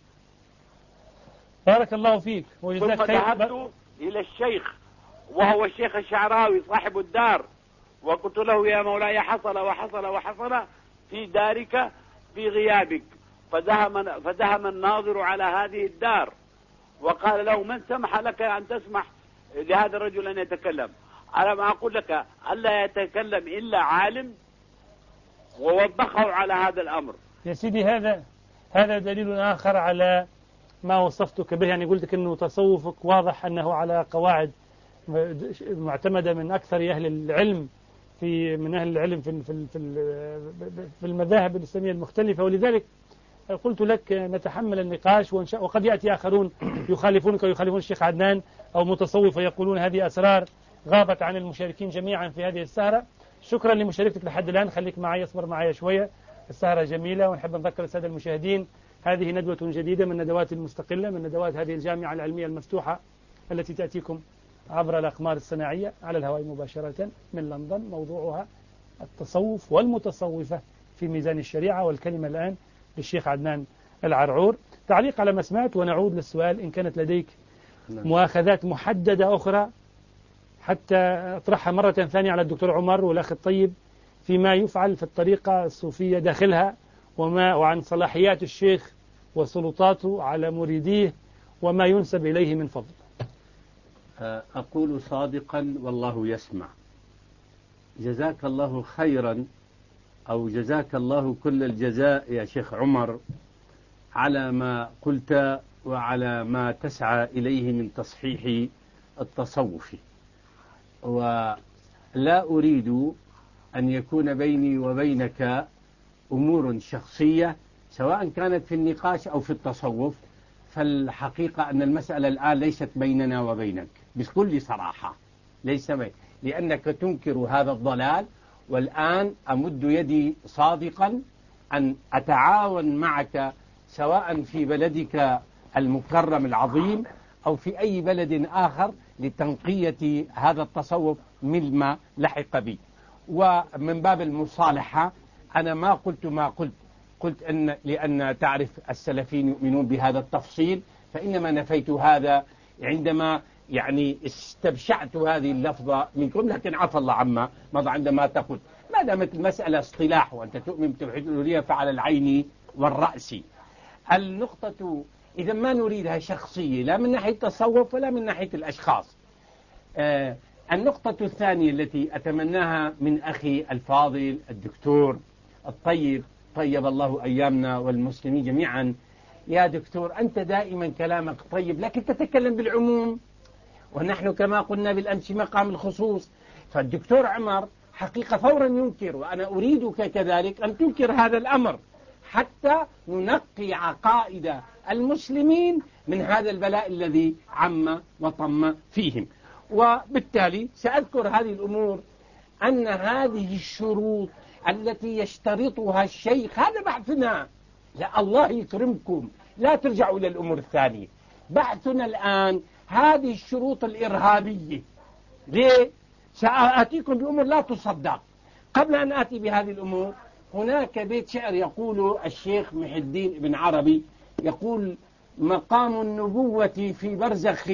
بارك الله فيك وجزاك خير. ثم ذهبت إلى الشيخ وهو الشيخ الشعراوي صاحب الدار، وقلت له يا مولاي حصل وحصل وحصل في دارك في غيابك. فدهم فدهم الناظر على هذه الدار وقال له من سمح لك أن تسمح لهذا الرجل أن يتكلم؟ أنا ما أقول لك ألا يتكلم إلا عالم، ووبخه على هذا الأمر. يا سيدي هذا هذا دليل آخر على ما وصفتك به، يعني قلت لك أنه تصوفك واضح أنه على قواعد معتمدة من أكثر أهل العلم في من أهل العلم في في في المذاهب الإسلامية المختلفة، ولذلك قلت لك نتحمل النقاش، وقد يأتي آخرون يخالفونك ويخالفون الشيخ عدنان أو متصوفة يقولون هذه أسرار غابت عن المشاركين جميعا في هذه السهرة. شكرا لمشاركتك لحد الآن، خليك معي، اصبر معي شوية، السهرة جميلة. ونحب نذكر السادة المشاهدين هذه ندوة جديدة من ندوات المستقلة من ندوات هذه الجامعة العلمية المفتوحة التي تأتيكم عبر الأقمار الصناعية على الهواء مباشرة من لندن. موضوعها التصوف والمتصوفة في ميزان الشريعة، والكلمة الآن للشيخ عدنان العرعور. تعليق على ما سمعت، ونعود للسؤال إن كانت لديك مؤاخذات محددة أخرى حتى أطرحها مرة ثانية على الدكتور عمر والأخ الطيب فيما يفعل في الطريقة الصوفية داخلها، وما وعن صلاحيات الشيخ وسلطاته على مريديه وما ينسب إليه من فضل. أقول صادقا والله يسمع. جزاك الله خيرا، أو جزاك الله كل الجزاء يا شيخ عمر على ما قلت وعلى ما تسعى إليه من تصحيح التصوف. ولا أريد أن يكون بيني وبينك أمور شخصية سواء كانت في النقاش أو في التصوف، فالحقيقة أن المسألة الآن ليست بيننا وبينك بكل صراحة، ليس بي. لأنك تنكر هذا الضلال، والآن أمد يدي صادقا أن أتعاون معك سواء في بلدك المكرم العظيم أو في أي بلد آخر لتنقية هذا التصوف مما لحق بي. ومن باب المصالحة أنا ما قلت ما قلت قلت أن لأن تعرف السلفيين يؤمنون بهذا التفصيل، فإنما نفيت هذا عندما يعني استبشعت هذه اللفظة منكم، لكن عفى الله عما مضى عندما تقول ما دامت المسألة اصطلاح وأنت تؤمن بتوحيد الألوهية فعلى العين والرأس. النقطة إذا ما نريدها شخصية لا من ناحية التصوف ولا من ناحية الأشخاص. آه النقطة الثانية التي أتمناها من أخي الفاضل الدكتور الطيب، طيب الله أيامنا والمسلمين جميعا. يا دكتور أنت دائما كلامك طيب لكن تتكلم بالعموم، ونحن كما قلنا بالأمس مقام الخصوص. فالدكتور عمر حقيقة فورا ينكر، وأنا أريدك كذلك أن تنكر هذا الأمر حتى ننقي عقائد المسلمين من هذا البلاء الذي عم وطم فيهم. وبالتالي سأذكر هذه الأمور، أن هذه الشروط التي يشترطها الشيخ هذا بعثنا. لا الله يكرمكم لا ترجعوا إلى الأمور الثانية، بعثنا الآن هذه الشروط الإرهابية. ليه؟ سأتيكم بأمور لا تصدق. قبل أن آتي بهذه الأمور، هناك بيت شعر يقول الشيخ محي الدين ابن عربي، يقول مقام النبوة في برزخ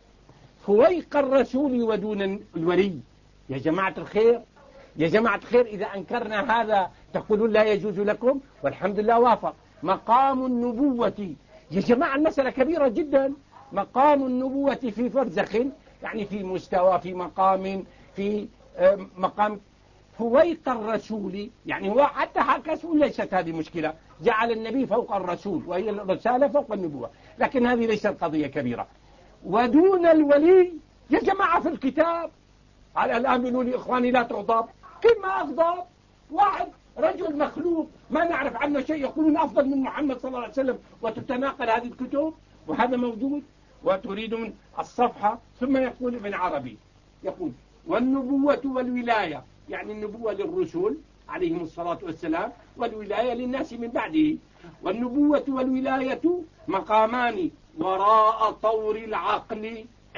فويق الرسول ودون الولي. يا جماعة الخير يا جماعة الخير إذا أنكرنا هذا تقولون لا يجوز لكم، والحمد لله وافق. مقام النبوة يا جماعة المسألة كبيرة جدا. مقام النبوة في برزخ يعني في مستوى، في مقام، في مقام فويق الرسول، يعني هو حتى الرسول ليست هذه مشكلة، جعل النبي فوق الرسول وهي الرسالة فوق النبوة، لكن هذه ليست قضية كبيرة. ودون الولي يا جماعة في الكتاب على الآن بيقولوا لي إخواني لا تغضب. كيف ما أغضب؟ واحد رجل مخلوق ما نعرف عنه شيء يقولون أفضل من محمد صلى الله عليه وسلم، وتتناقل هذه الكتب وهذا موجود. وتريد من الصفحة ثم يقول ابن عربي يقول والنبوة والولاية، يعني النبوة للرسل عليهم الصلاة والسلام، والولاية للناس من بعده. والنبوة والولاية مقامان وراء طور العقل.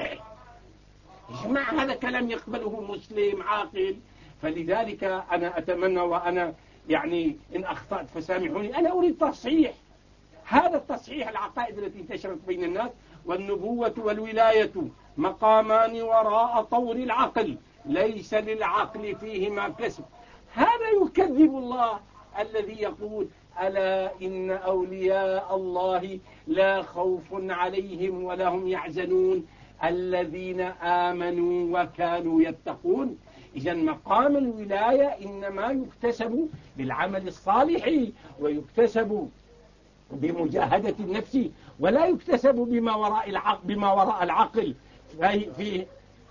يا جماعة هذا كلام يقبله مسلم عاقل. فلذلك أنا أتمنى، وأنا يعني إن أخطأت فسامحوني، أنا أريد تصحيح هذا التصحيح العقائد التي انتشرت بين الناس. والنبوة والولاية مقامان وراء طور العقل ليس للعقل فيهما كسب. هذا يكذب الله الذي يقول ألا إن أولياء الله لا خوف عليهم ولا هم يحزنون الذين آمنوا وكانوا يتقون. إذا مقام الولاية إنما يكتسب بالعمل الصالح ويكتسب بمجاهدة النفس، ولا يكتسب بما وراء العقل بما وراء العقل في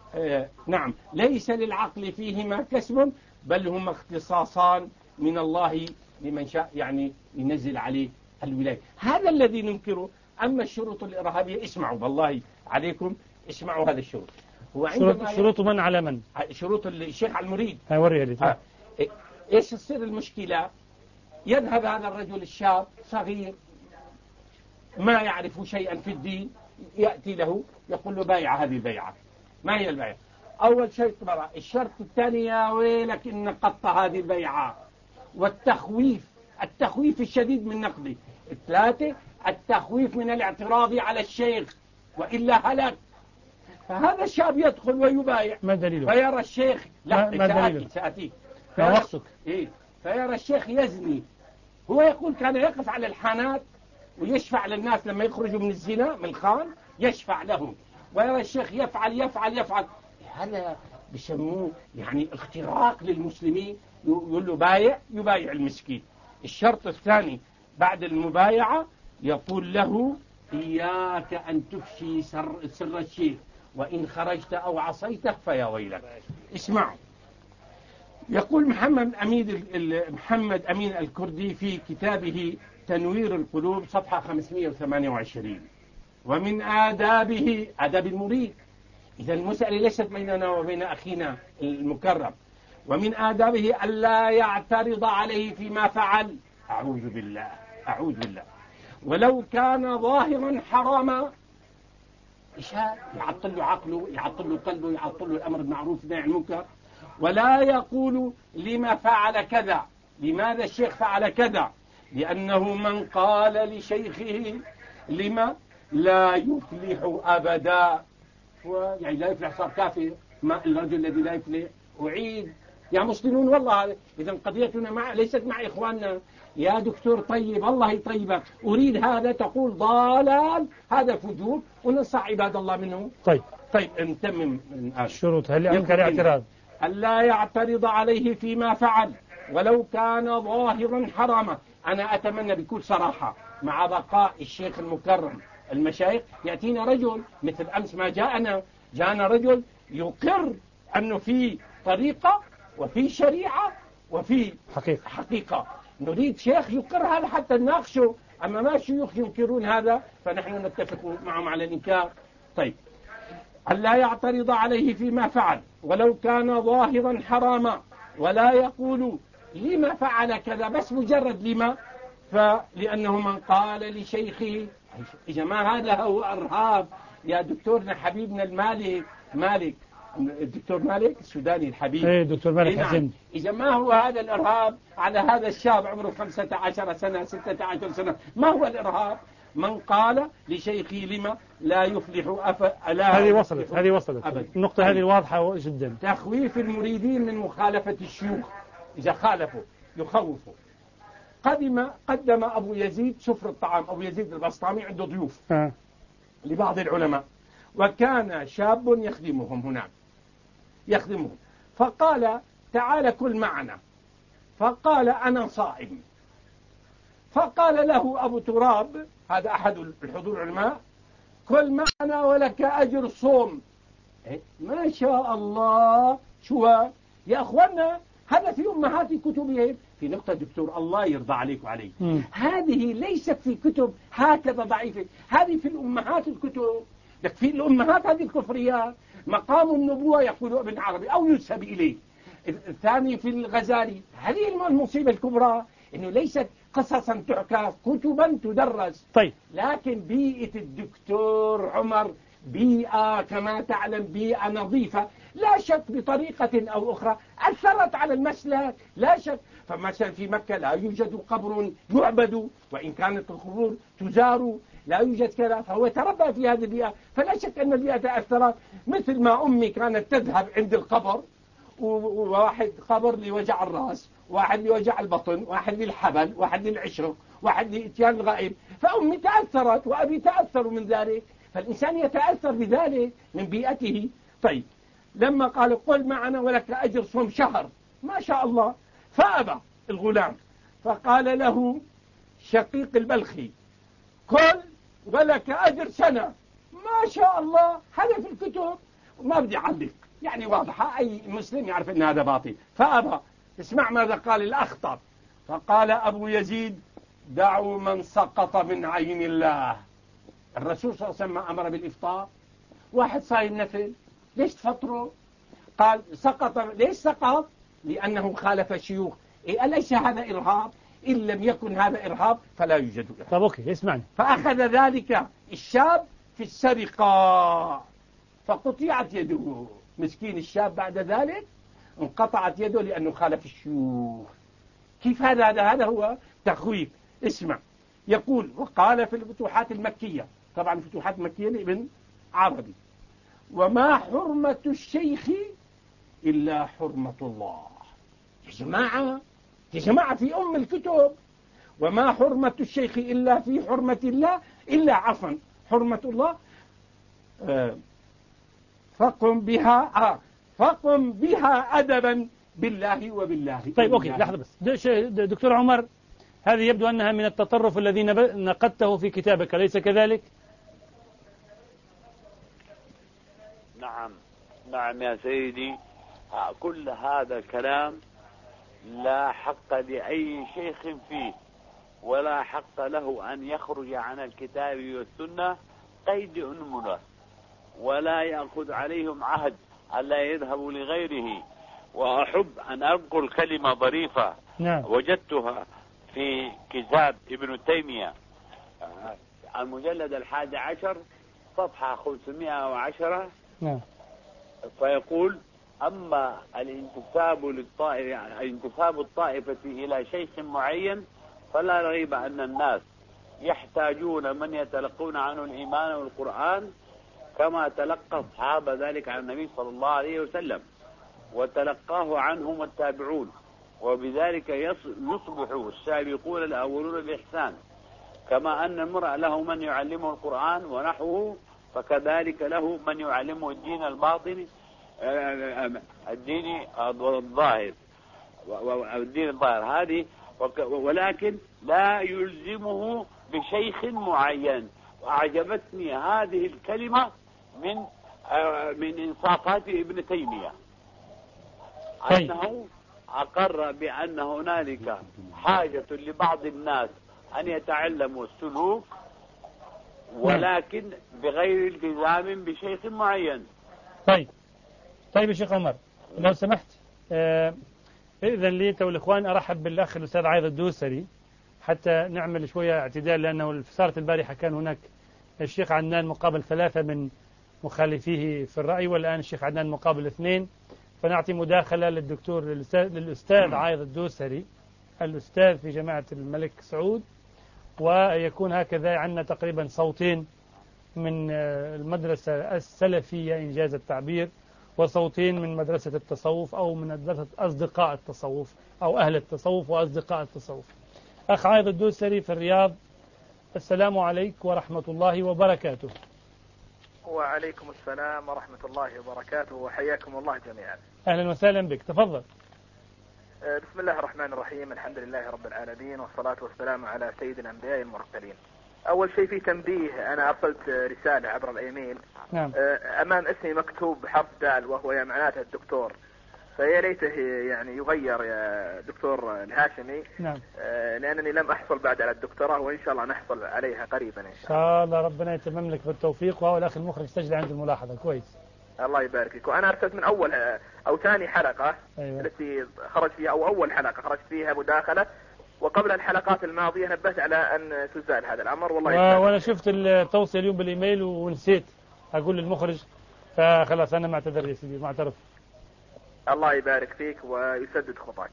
آه نعم ليس للعقل فيهما كسب بل هما اختصاصان من الله لمن شاء يعني ينزل عليه الولاية. هذا الذي ننكره. أما الشروط الإرهابية اسمعوا بالله عليكم اسمعوا هذا الشروط. هو شروط, شروط من على من؟ شروط الشيخ على المريد. هوريها لي. آه. إيش تصير المشكلة؟ يذهب هذا الرجل الشاب صغير ما يعرف شيئا في الدين يأتي له يقول له بايع هذه البيعة. ما هي البيعة؟ أول شيء طبعا. الشرط الثاني يا ويلك إن قطع هذه البيعة والتخويف التخويف الشديد من نقضه. ثلاثة التخويف من الاعتراض على الشيخ وإلا هلك. فهذا الشاب يدخل ويبايع. ما دليله؟ فيرى الشيخ لا ما دليله؟ سأتي ما وصفك؟ إيه فيرى الشيخ يزني. هو يقول كان يقف على الحانات ويشفع للناس لما يخرجوا من الزنا من الخان يشفع لهم. ويرى الشيخ يفعل يفعل يفعل. هذا بسموه يعني اختراق للمسلمين. يقول له بايع يبايع المسكين. الشرط الثاني بعد المبايعة يقول له إياك أن تفشي سر, سر الشيخ وإن خرجت أو عصيته فيا ويلك. اسمعوا. يقول محمد أمين محمد أمين الكردي في كتابه تنوير القلوب صفحة خمسمائة وثمانية وعشرين ومن آدابه آداب المريد. إذا المسألة ليست بيننا وبين أخينا المكرم. ومن آدابه ألا يعترض عليه فيما فعل. أعوذ بالله أعوذ بالله. ولو كان ظاهرا حراما يعطل له عقله يعطل له قلبه يعطل له الأمر بالمعروف والنهي عن المنكر. ولا يقول لما فعل كذا. لماذا الشيخ فعل كذا؟ لأنه من قال لشيخه لما لا يفلح أبدا. يعني لا يفلح صار كافي. ما الرجل الذي لا يفلح أعيد يا مسلمون والله. إذا قضيتنا مع ليست مع إخواننا. يا دكتور طيب الله يطيبك أريد هذا تقول ضلال هذا فجور وننصح عباد الله منه. طيب طيب نتمم الشروط. هل يمكن اعتراض؟ ألا يعترض عليه فيما فعل ولو كان ظاهرا حراما. أنا أتمنى بكل صراحة مع بقاء الشيخ المكرم المشايخ يأتينا رجل مثل أمس ما جاءنا جاءنا رجل يقر أنه في طريقة وفي شريعة وفي حقيقة, حقيقة. نريد شيخ يقر هذا حتى نناقشه. أما ما شيوخ ينكرون هذا فنحن نتفق معهم على الإنكار. طيب ألا يعترض عليه فيما فعل ولو كان ظاهرا حراما. ولا يقول لما فعل كذا بس مجرد لما. فلأنه من قال لشيخه يا جماعة هذا هو إرهاب. يا دكتورنا حبيبنا المالك مالك الدكتور مالك السوداني الحبيب. ايه دكتور مالك حسين. إذا ما هو هذا الإرهاب على هذا الشاب عمره خمسة عشر سنة ستة عشر سنة؟ ما هو الإرهاب؟ من قال لشيخي لما لا يفلح أف... لا هذه وصلت هذه وصلت أبدا. النقطة هذه واضحة جدا. تخويف المريدين من مخالفة الشيوخ. إذا خالفوا يخوفوا. قدم قدم أبو يزيد سفر الطعام. أبو يزيد البسطامي عنده ضيوف آه. لبعض العلماء وكان شاب يخدمهم هناك يخدمهم فقال تعال كل معنا. فقال أنا صائم. فقال له أبو تراب هذا أحد الحضور العلماء كل معنا ولك أجر صوم. ما شاء الله. شو يا أخوانا هذا في أمهات كتبهم. في نقطة دكتور الله يرضى عليك وعلي. م. هذه ليست في كتب هكذا ضعيفة. هذه في الأمهات الكتب. لك في الأمهات هذه الكفريات. مقام النبوة يقول ابن عربي أو ينسب إليه. الثاني في الغزالي. هذه المصيبة الكبرى إنه ليست قصصا تحكى كتبا تدرس. طيب لكن بيئة الدكتور عمر بيئة كما تعلم بيئة نظيفة لا شك بطريقة أو أخرى أثرت على المسلك لا شك. فمثلا في مكة لا يوجد قبر يعبد وإن كانت القبور تزار لا يوجد كذا. فهو تربى في هذه البيئة فلا شك أن البيئة تأثرت. مثل ما أمي كانت تذهب عند القبر وواحد قبر لوجع الرأس واحد لوجع البطن واحد للحبل واحد للعشق واحد لإتيان الغائب. فأمي تأثرت وأبي تأثر من ذلك. فالإنسان يتأثر بذلك من بيئته. طيب لما قال قل معنا ولك أجر صوم شهر ما شاء الله فأبى الغلام. فقال له شقيق البلخي قل ولك أجر سنة. ما شاء الله هذا في الكتب. ما بدي أعلق، يعني واضحة، أي مسلم يعرف أن هذا باطل، فأبى. اسمع ماذا قال الأخطب، فقال أبو يزيد: دعوا من سقط من عين الله. الرسول صلى الله عليه وسلم أمر بالإفطار، واحد صايم نفل، ليش تفطروا؟ قال سقط. ليش سقط؟ لأنه خالف الشيوخ. إيه أليس هذا إرهاب؟ إن لم يكن هذا إرهاب فلا يوجد إرهاب. طب أوكي اسمعني. فأخذ ذلك الشاب في السرقة فقطعت يده، مسكين الشاب بعد ذلك انقطعت يده لأنه خالف الشيوخ. كيف هذا؟ هذا هذا هو تخويف. اسمع، يقول: وقال في الفتوحات المكية، طبعا الفتوحات المكية لابن عربي: وما حرمة الشيخ إلا حرمة الله. يا جماعة يا جماعة في أم الكتب: وما حرمة الشيخ إلا في حرمة الله، إلا عفوا حرمة الله. آه فقم بها آه فقم بها أدبا بالله وبالله. طيب أوكي لحظة بس دكتور عمر، هذه يبدو أنها من التطرف الذي نقدته في كتابك، أليس كذلك؟ نعم نعم يا سيدي، كل هذا الكلام لا حق لأي شيخ فيه، ولا حق له أن يخرج عن الكتاب والسنة قيد أنملة، ولا يأخذ عليهم عهد ألا يذهبوا لغيره. وأحب أن أنقل كلمة ظريفة نعم. وجدتها في كتاب ابن تيمية المجلد الحادي عشر صفحة خمسمائة وعشرة. نعم. فيقول: أما الانتساب للطائفة يعني انتساب الطائفة إلى شيخ معين فلا ريب أن الناس يحتاجون من يتلقون عنه الإيمان والقرآن كما تلقى أصحاب ذلك عن النبي صلى الله عليه وسلم وتلقاه عنهم التابعون، وبذلك يصبح السابقون الأولون الإحسان. كما أن المرء له من يعلمه القرآن ونحوه، فكذلك له من يعلمه الدين الباطني الدين الظاهر الدين الظاهر هذه، ولكن لا يلزمه بشيخ معين. وأعجبتني هذه الكلمة من من إنصافات ابن تيمية، أنه أقر بأن هنالك حاجة لبعض الناس أن يتعلموا السلوك، ولكن بغير التزام بشيخ معين. طيب طيب يا شيخ عمر لو سمحت، آه إذن لي أنت والإخوان أرحب بالأخ الأستاذ عايض الدوسري حتى نعمل شوية اعتدال، لأنه في صارت البارحة كان هناك الشيخ عدنان مقابل ثلاثة من مخالفيه في الرأي، والآن الشيخ عدنان مقابل اثنين، فنعطي مداخلة للدكتور للأستاذ عايض الدوسري الأستاذ في جامعة الملك سعود، ويكون هكذا عندنا تقريبا صوتين من المدرسة السلفية إنجاز التعبير، وصوتين من مدرسة التصوف أو من مدرسة أصدقاء التصوف أو أهل التصوف وأصدقاء التصوف. أخ عايض الدوسري في الرياض، السلام عليكم ورحمة الله وبركاته. وعليكم السلام ورحمة الله وبركاته، وحياكم الله جميعا. أهلا وسهلا بك، تفضل. بسم الله الرحمن الرحيم، الحمد لله رب العالمين، والصلاة والسلام على سيد الأنبياء المرسلين. أول شيء في تنبيه، أنا أرسلت رسالة عبر الإيميل. نعم. أمام اسمي مكتوب بحرف دال وهو يا معناته الدكتور، فيا ليته يعني يغير يا دكتور الهاشمي. نعم. لأنني لم أحصل بعد على الدكتوراه، وإن شاء الله نحصل عليها قريبا إن شاء الله. إن شاء الله ربنا يتمم لك بالتوفيق، وهو الأخ المخرج سجل عند الملاحظة كويس. الله يبارك فيك. وأنا أرسلت من أول أو ثاني حلقة. أيوة. التي خرج فيها أو أول حلقة خرج فيها مداخلة، وقبل الحلقات الماضية نبهت على أن تزال هذا الأمر. والله و... وأنا شفت التوصية اليوم بالإيميل ونسيت أقول للمخرج، فخلاص أنا معتذر يا سيدي، معترف. الله يبارك فيك ويسدد خطاك.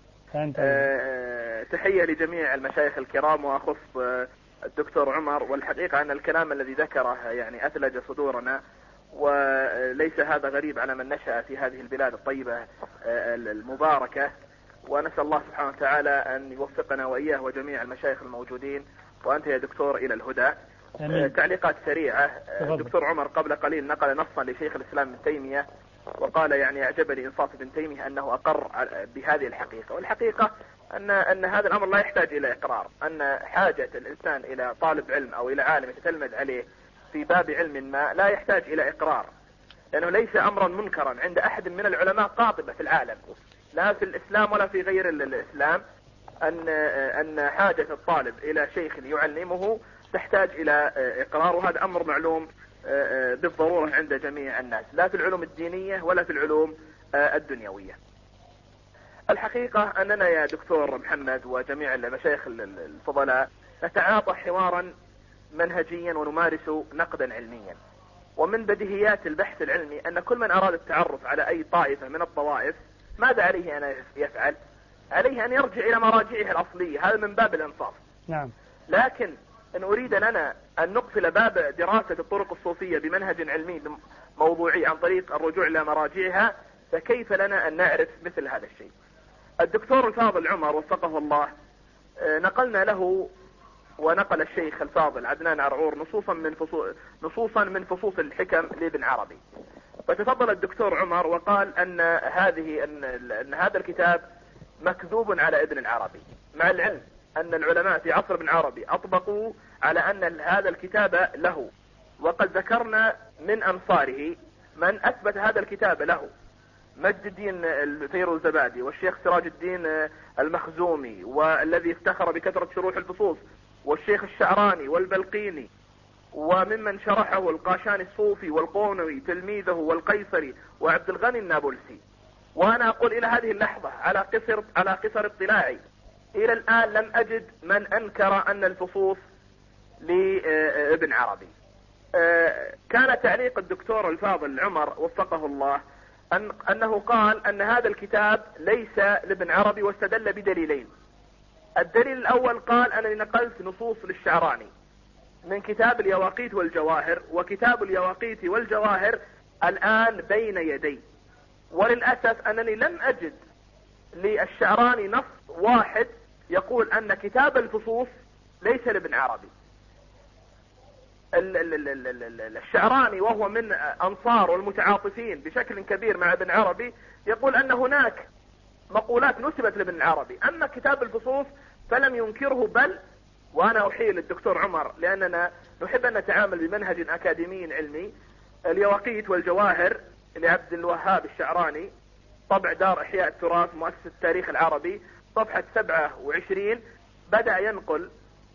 أه تحية لجميع المشايخ الكرام، وأخص الدكتور عمر. والحقيقة أن الكلام الذي ذكره يعني أثلج صدورنا، وليس هذا غريب على من نشأ في هذه البلاد الطيبة المباركة، ونسأل الله سبحانه وتعالى أن يوفقنا وإياه وجميع المشايخ الموجودين، وأنت يا دكتور إلى الهدى. أمين. تعليقات سريعة. الدكتور عمر قبل قليل نقل نصا لشيخ الإسلام ابن تيمية، وقال يعني أعجبني إنصاف ابن تيمية أنه أقر بهذه الحقيقة. والحقيقة أن أن هذا الأمر لا يحتاج إلى إقرار، أن حاجة الإنسان إلى طالب علم أو إلى عالم يتتلمذ عليه في باب علم ما لا يحتاج إلى إقرار. لأنه ليس أمرا منكرا عند أحد من العلماء قاطبة في العالم، لا في الإسلام ولا في غير الإسلام، أن أن حاجة الطالب إلى شيخ يعلمه تحتاج إلى إقرار، وهذا أمر معلوم بالضرورة عند جميع الناس، لا في العلوم الدينية ولا في العلوم الدنيوية. الحقيقة أننا يا دكتور محمد وجميع المشايخ الفضلاء نتعاطى حوارا منهجيا ونمارس نقدا علميا، ومن بديهيات البحث العلمي أن كل من أراد التعرف على أي طائفة من الطوائف ماذا عليه أن يفعل؟ عليه أن يرجع إلى مراجعه الأصلية، هذا من باب الإنصاف. نعم. لكن إن أريد لنا أن نقفل باب دراسة الطرق الصوفية بمنهج علمي موضوعي عن طريق الرجوع إلى مراجعها، فكيف لنا أن نعرف مثل هذا الشيء؟ الدكتور الفاضل عمر وفقه الله نقلنا له ونقل الشيخ الفاضل عدنان عرعور نصوصا من فصول نصوصا من فصوص الحكم لابن عربي، فتفضل الدكتور عمر وقال أن هذه أن, أن هذا الكتاب مكذوب على ابن العربي، مع العلم أن العلماء في عصر ابن عربي أطبقوا على أن هذا الكتاب له، وقد ذكرنا من أنصاره من أثبت هذا الكتاب له، مجد الدين الفيروزبادي والشيخ سراج الدين المخزومي، والذي افتخر بكثرة شروح الفصوص، والشيخ الشعراني والبلقيني، وممن شرحه القاشاني الصوفي والقونوي تلميذه والقيصري وعبد الغني النابلسي. وأنا أقول إلى هذه اللحظة على قصر على قصر اطلاعي إلى الآن لم أجد من أنكر أن الفصوص لابن عربي. كان تعليق الدكتور الفاضل عمر وفقه الله أن أنه قال أن هذا الكتاب ليس لابن عربي، واستدل بدليلين. الدليل الأول قال أنني نقلت نصوص للشعراني من كتاب اليواقيت والجواهر، وكتاب اليواقيت والجواهر الآن بين يدي، وللأسف أنني لم أجد للشعراني نص واحد يقول أن كتاب الفصوص ليس لابن عربي. الشعراني وهو من أنصار والمتعاطفين بشكل كبير مع ابن عربي يقول أن هناك مقولات نسبت لابن عربي، أما كتاب الفصوص فلم ينكره، بل وأنا أحيل الدكتور عمر لأننا نحب أن نتعامل بمنهج أكاديمي علمي. اليواقيت والجواهر لعبد الوهاب الشعراني، طبع دار إحياء التراث مؤسسة التاريخ العربي، صفحة سبعة وعشرين، بدأ ينقل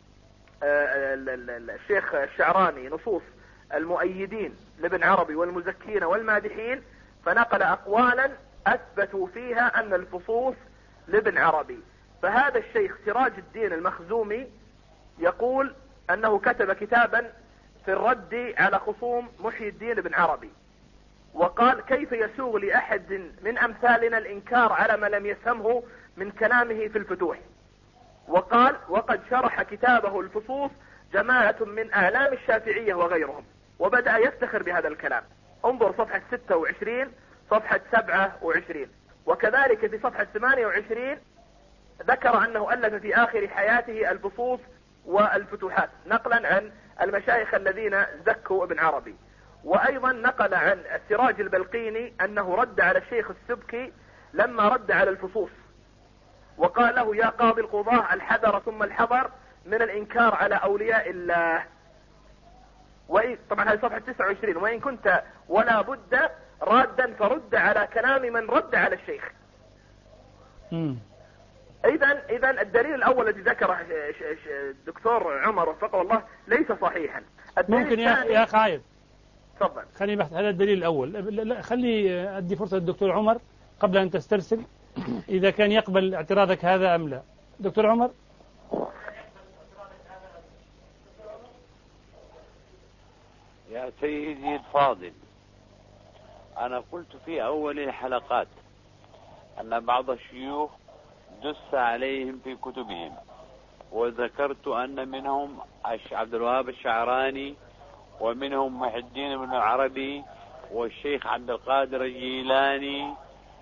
الشيخ الشعراني نصوص المؤيدين لابن عربي والمزكين والمادحين، فنقل أقوالا أثبتوا فيها أن الفصوص لابن عربي. فهذا الشيخ سراج الدين المخزومي يقول أنه كتب كتابا في الرد على خصوم محي الدين ابن عربي، وقال كيف يسوغ لأحد من أمثالنا الإنكار على ما لم يفهمه من كلامه في الفتوح. وقال وقد شرح كتابه الفصوص جماعة من أعلام الشافعية وغيرهم، وبدأ يفتخر بهذا الكلام. انظر صفحة ستة وعشرين، صفحة سبعة وعشرين، وكذلك في صفحة ثمانية وعشرين ذكر أنه ألف في آخر حياته الفصوص والفتوحات، نقلا عن المشايخ الذين زكوا ابن عربي. وأيضا نقل عن السراج البلقيني أنه رد على الشيخ السبكي لما رد على الفصوص، وقال له يا قاضي القضاة الحذر ثم الحذر من الإنكار على أولياء الله. وإن طبعا هذه صفحة تسعة وعشرين، وإن كنت ولا بد رادا فرد على كلام من رد على الشيخ. إذا إذا الدليل الأول الذي ذكره الدكتور عمر وفقه الله ليس صحيحا. ممكن يا يا خايف تفضل خليني بحث هذا الدليل الأول. لا خلي أدي فرصة للدكتور عمر قبل أن تسترسل إذا كان يقبل اعتراضك هذا أم لا. دكتور عمر. يا سيدي الفاضل، أنا قلت في أول الحلقات أن بعض الشيوخ دس عليهم في كتبهم، وذكرت أن منهم عبد الوهاب الشعراني، ومنهم محي الدين بن العربي، والشيخ عبد القادر الجيلاني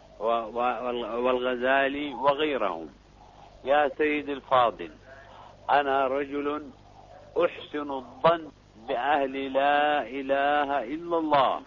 والغزالي وغيرهم. يا سيدي الفاضل، أنا رجل أحسن الظن بأهل لا إله إلا الله.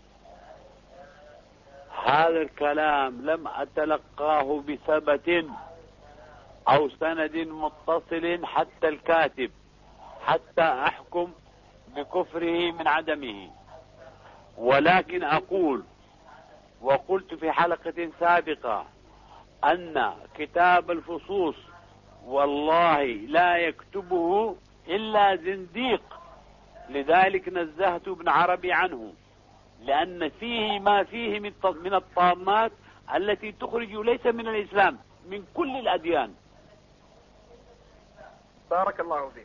هذا الكلام لم أتلقاه بثبت أو سند متصل حتى الكاتب حتى أحكم بكفره من عدمه. ولكن أقول وقلت في حلقة سابقة أن كتاب الفصوص والله لا يكتبه إلا زنديق، لذلك نزهت ابن عربي عنه، لأن فيه ما فيه من الطامات التي تخرج ليس من الإسلام، من كل الأديان. بارك الله فيك.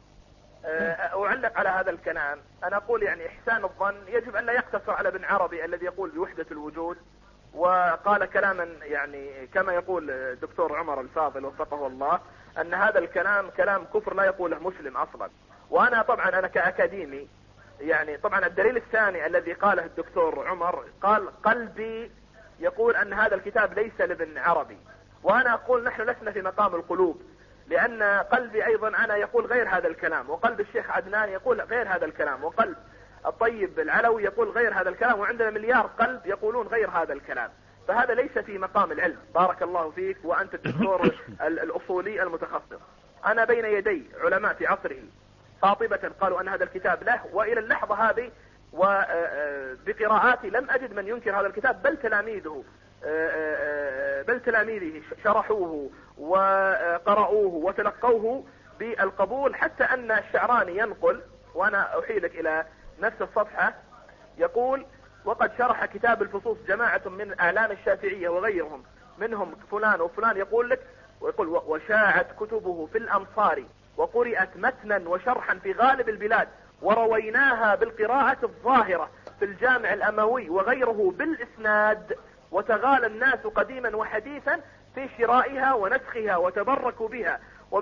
أعلق على هذا الكلام. أنا أقول يعني إحسان الظن يجب أن لا يقتصر على ابن عربي الذي يقول بوحدة الوجود وقال كلاما يعني كما يقول الدكتور عمر الفاضل وفقه الله أن هذا الكلام كلام كفر لا يقوله مسلم أصلا. وأنا طبعا أنا كأكاديمي يعني طبعا الدليل الثاني الذي قاله الدكتور عمر قال قلبي يقول أن هذا الكتاب ليس لابن عربي، وأنا أقول نحن لسنا في مقام القلوب، لأن قلبي أيضا أنا يقول غير هذا الكلام، وقلب الشيخ عدنان يقول غير هذا الكلام، وقلب الطيب العلوي يقول غير هذا الكلام، وعندنا مليار قلب يقولون غير هذا الكلام. فهذا ليس في مقام العلم. بارك الله فيك وأنت الدكتور الأصولي المتخصص. أنا بين يدي علماء في عصره قاطبة قالوا أن هذا الكتاب له، وإلى اللحظة هذه وبقراءاتي لم أجد من ينكر هذا الكتاب، بل تلاميذه بل تلاميذه شرحوه وقرأوه وتلقوه بالقبول، حتى أن الشعراني ينقل وأنا أحيلك إلى نفس الصفحة يقول وقد شرح كتاب الفصوص جماعة من أعلام الشافعية وغيرهم منهم فلان وفلان، يقول لك ويقول وشاعت كتبه في الأمصار وقرأت متنا وشرحا في غالب البلاد، ورويناها بالقراءة الظاهرة في الجامع الأموي وغيره بالإسناد، وتغالى الناس قديما وحديثا في شرائها ونسخها وتبركوا بها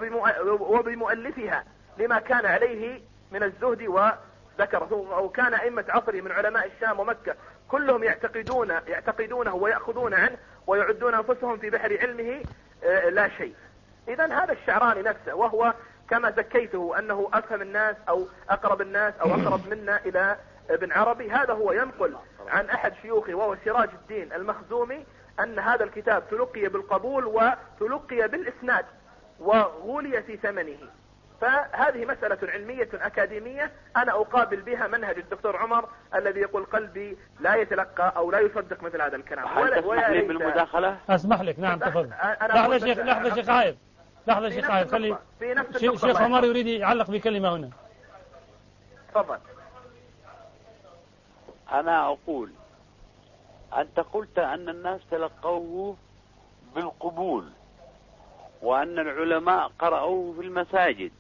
وبمؤلفها لما كان عليه من الزهد. وذكره أو كان أئمة عصره من علماء الشام ومكة كلهم يعتقدون يعتقدونه ويأخذون عنه ويعدون أنفسهم في بحر علمه لا شيء. إذن هذا الشعراني نفسه وهو كما زكيته أنه أفهم الناس أو أقرب الناس أو أقرب منا إلى ابن عربي، هذا هو ينقل عن أحد شيوخه وهو سراج الدين المخزومي أن هذا الكتاب تلقي بالقبول وتلقي بالإسناد وغولي في ثمنه. فهذه مسألة علمية أكاديمية أنا أقابل بها منهج الدكتور عمر الذي يقول قلبي لا يتلقى أو لا يصدق مثل هذا الكلام. هل تسمح لي بالمداخلة؟ أسمح لك. نعم تفضل. لحظة شيخ لحظة شيخ عايض لحظة شيخ عايض خلي شيخ عمر يريد يعلق بكلمة هنا. تفضل. أنا أقول أنت قلت أن الناس تلقوه بالقبول وأن العلماء قرأوه في المساجد.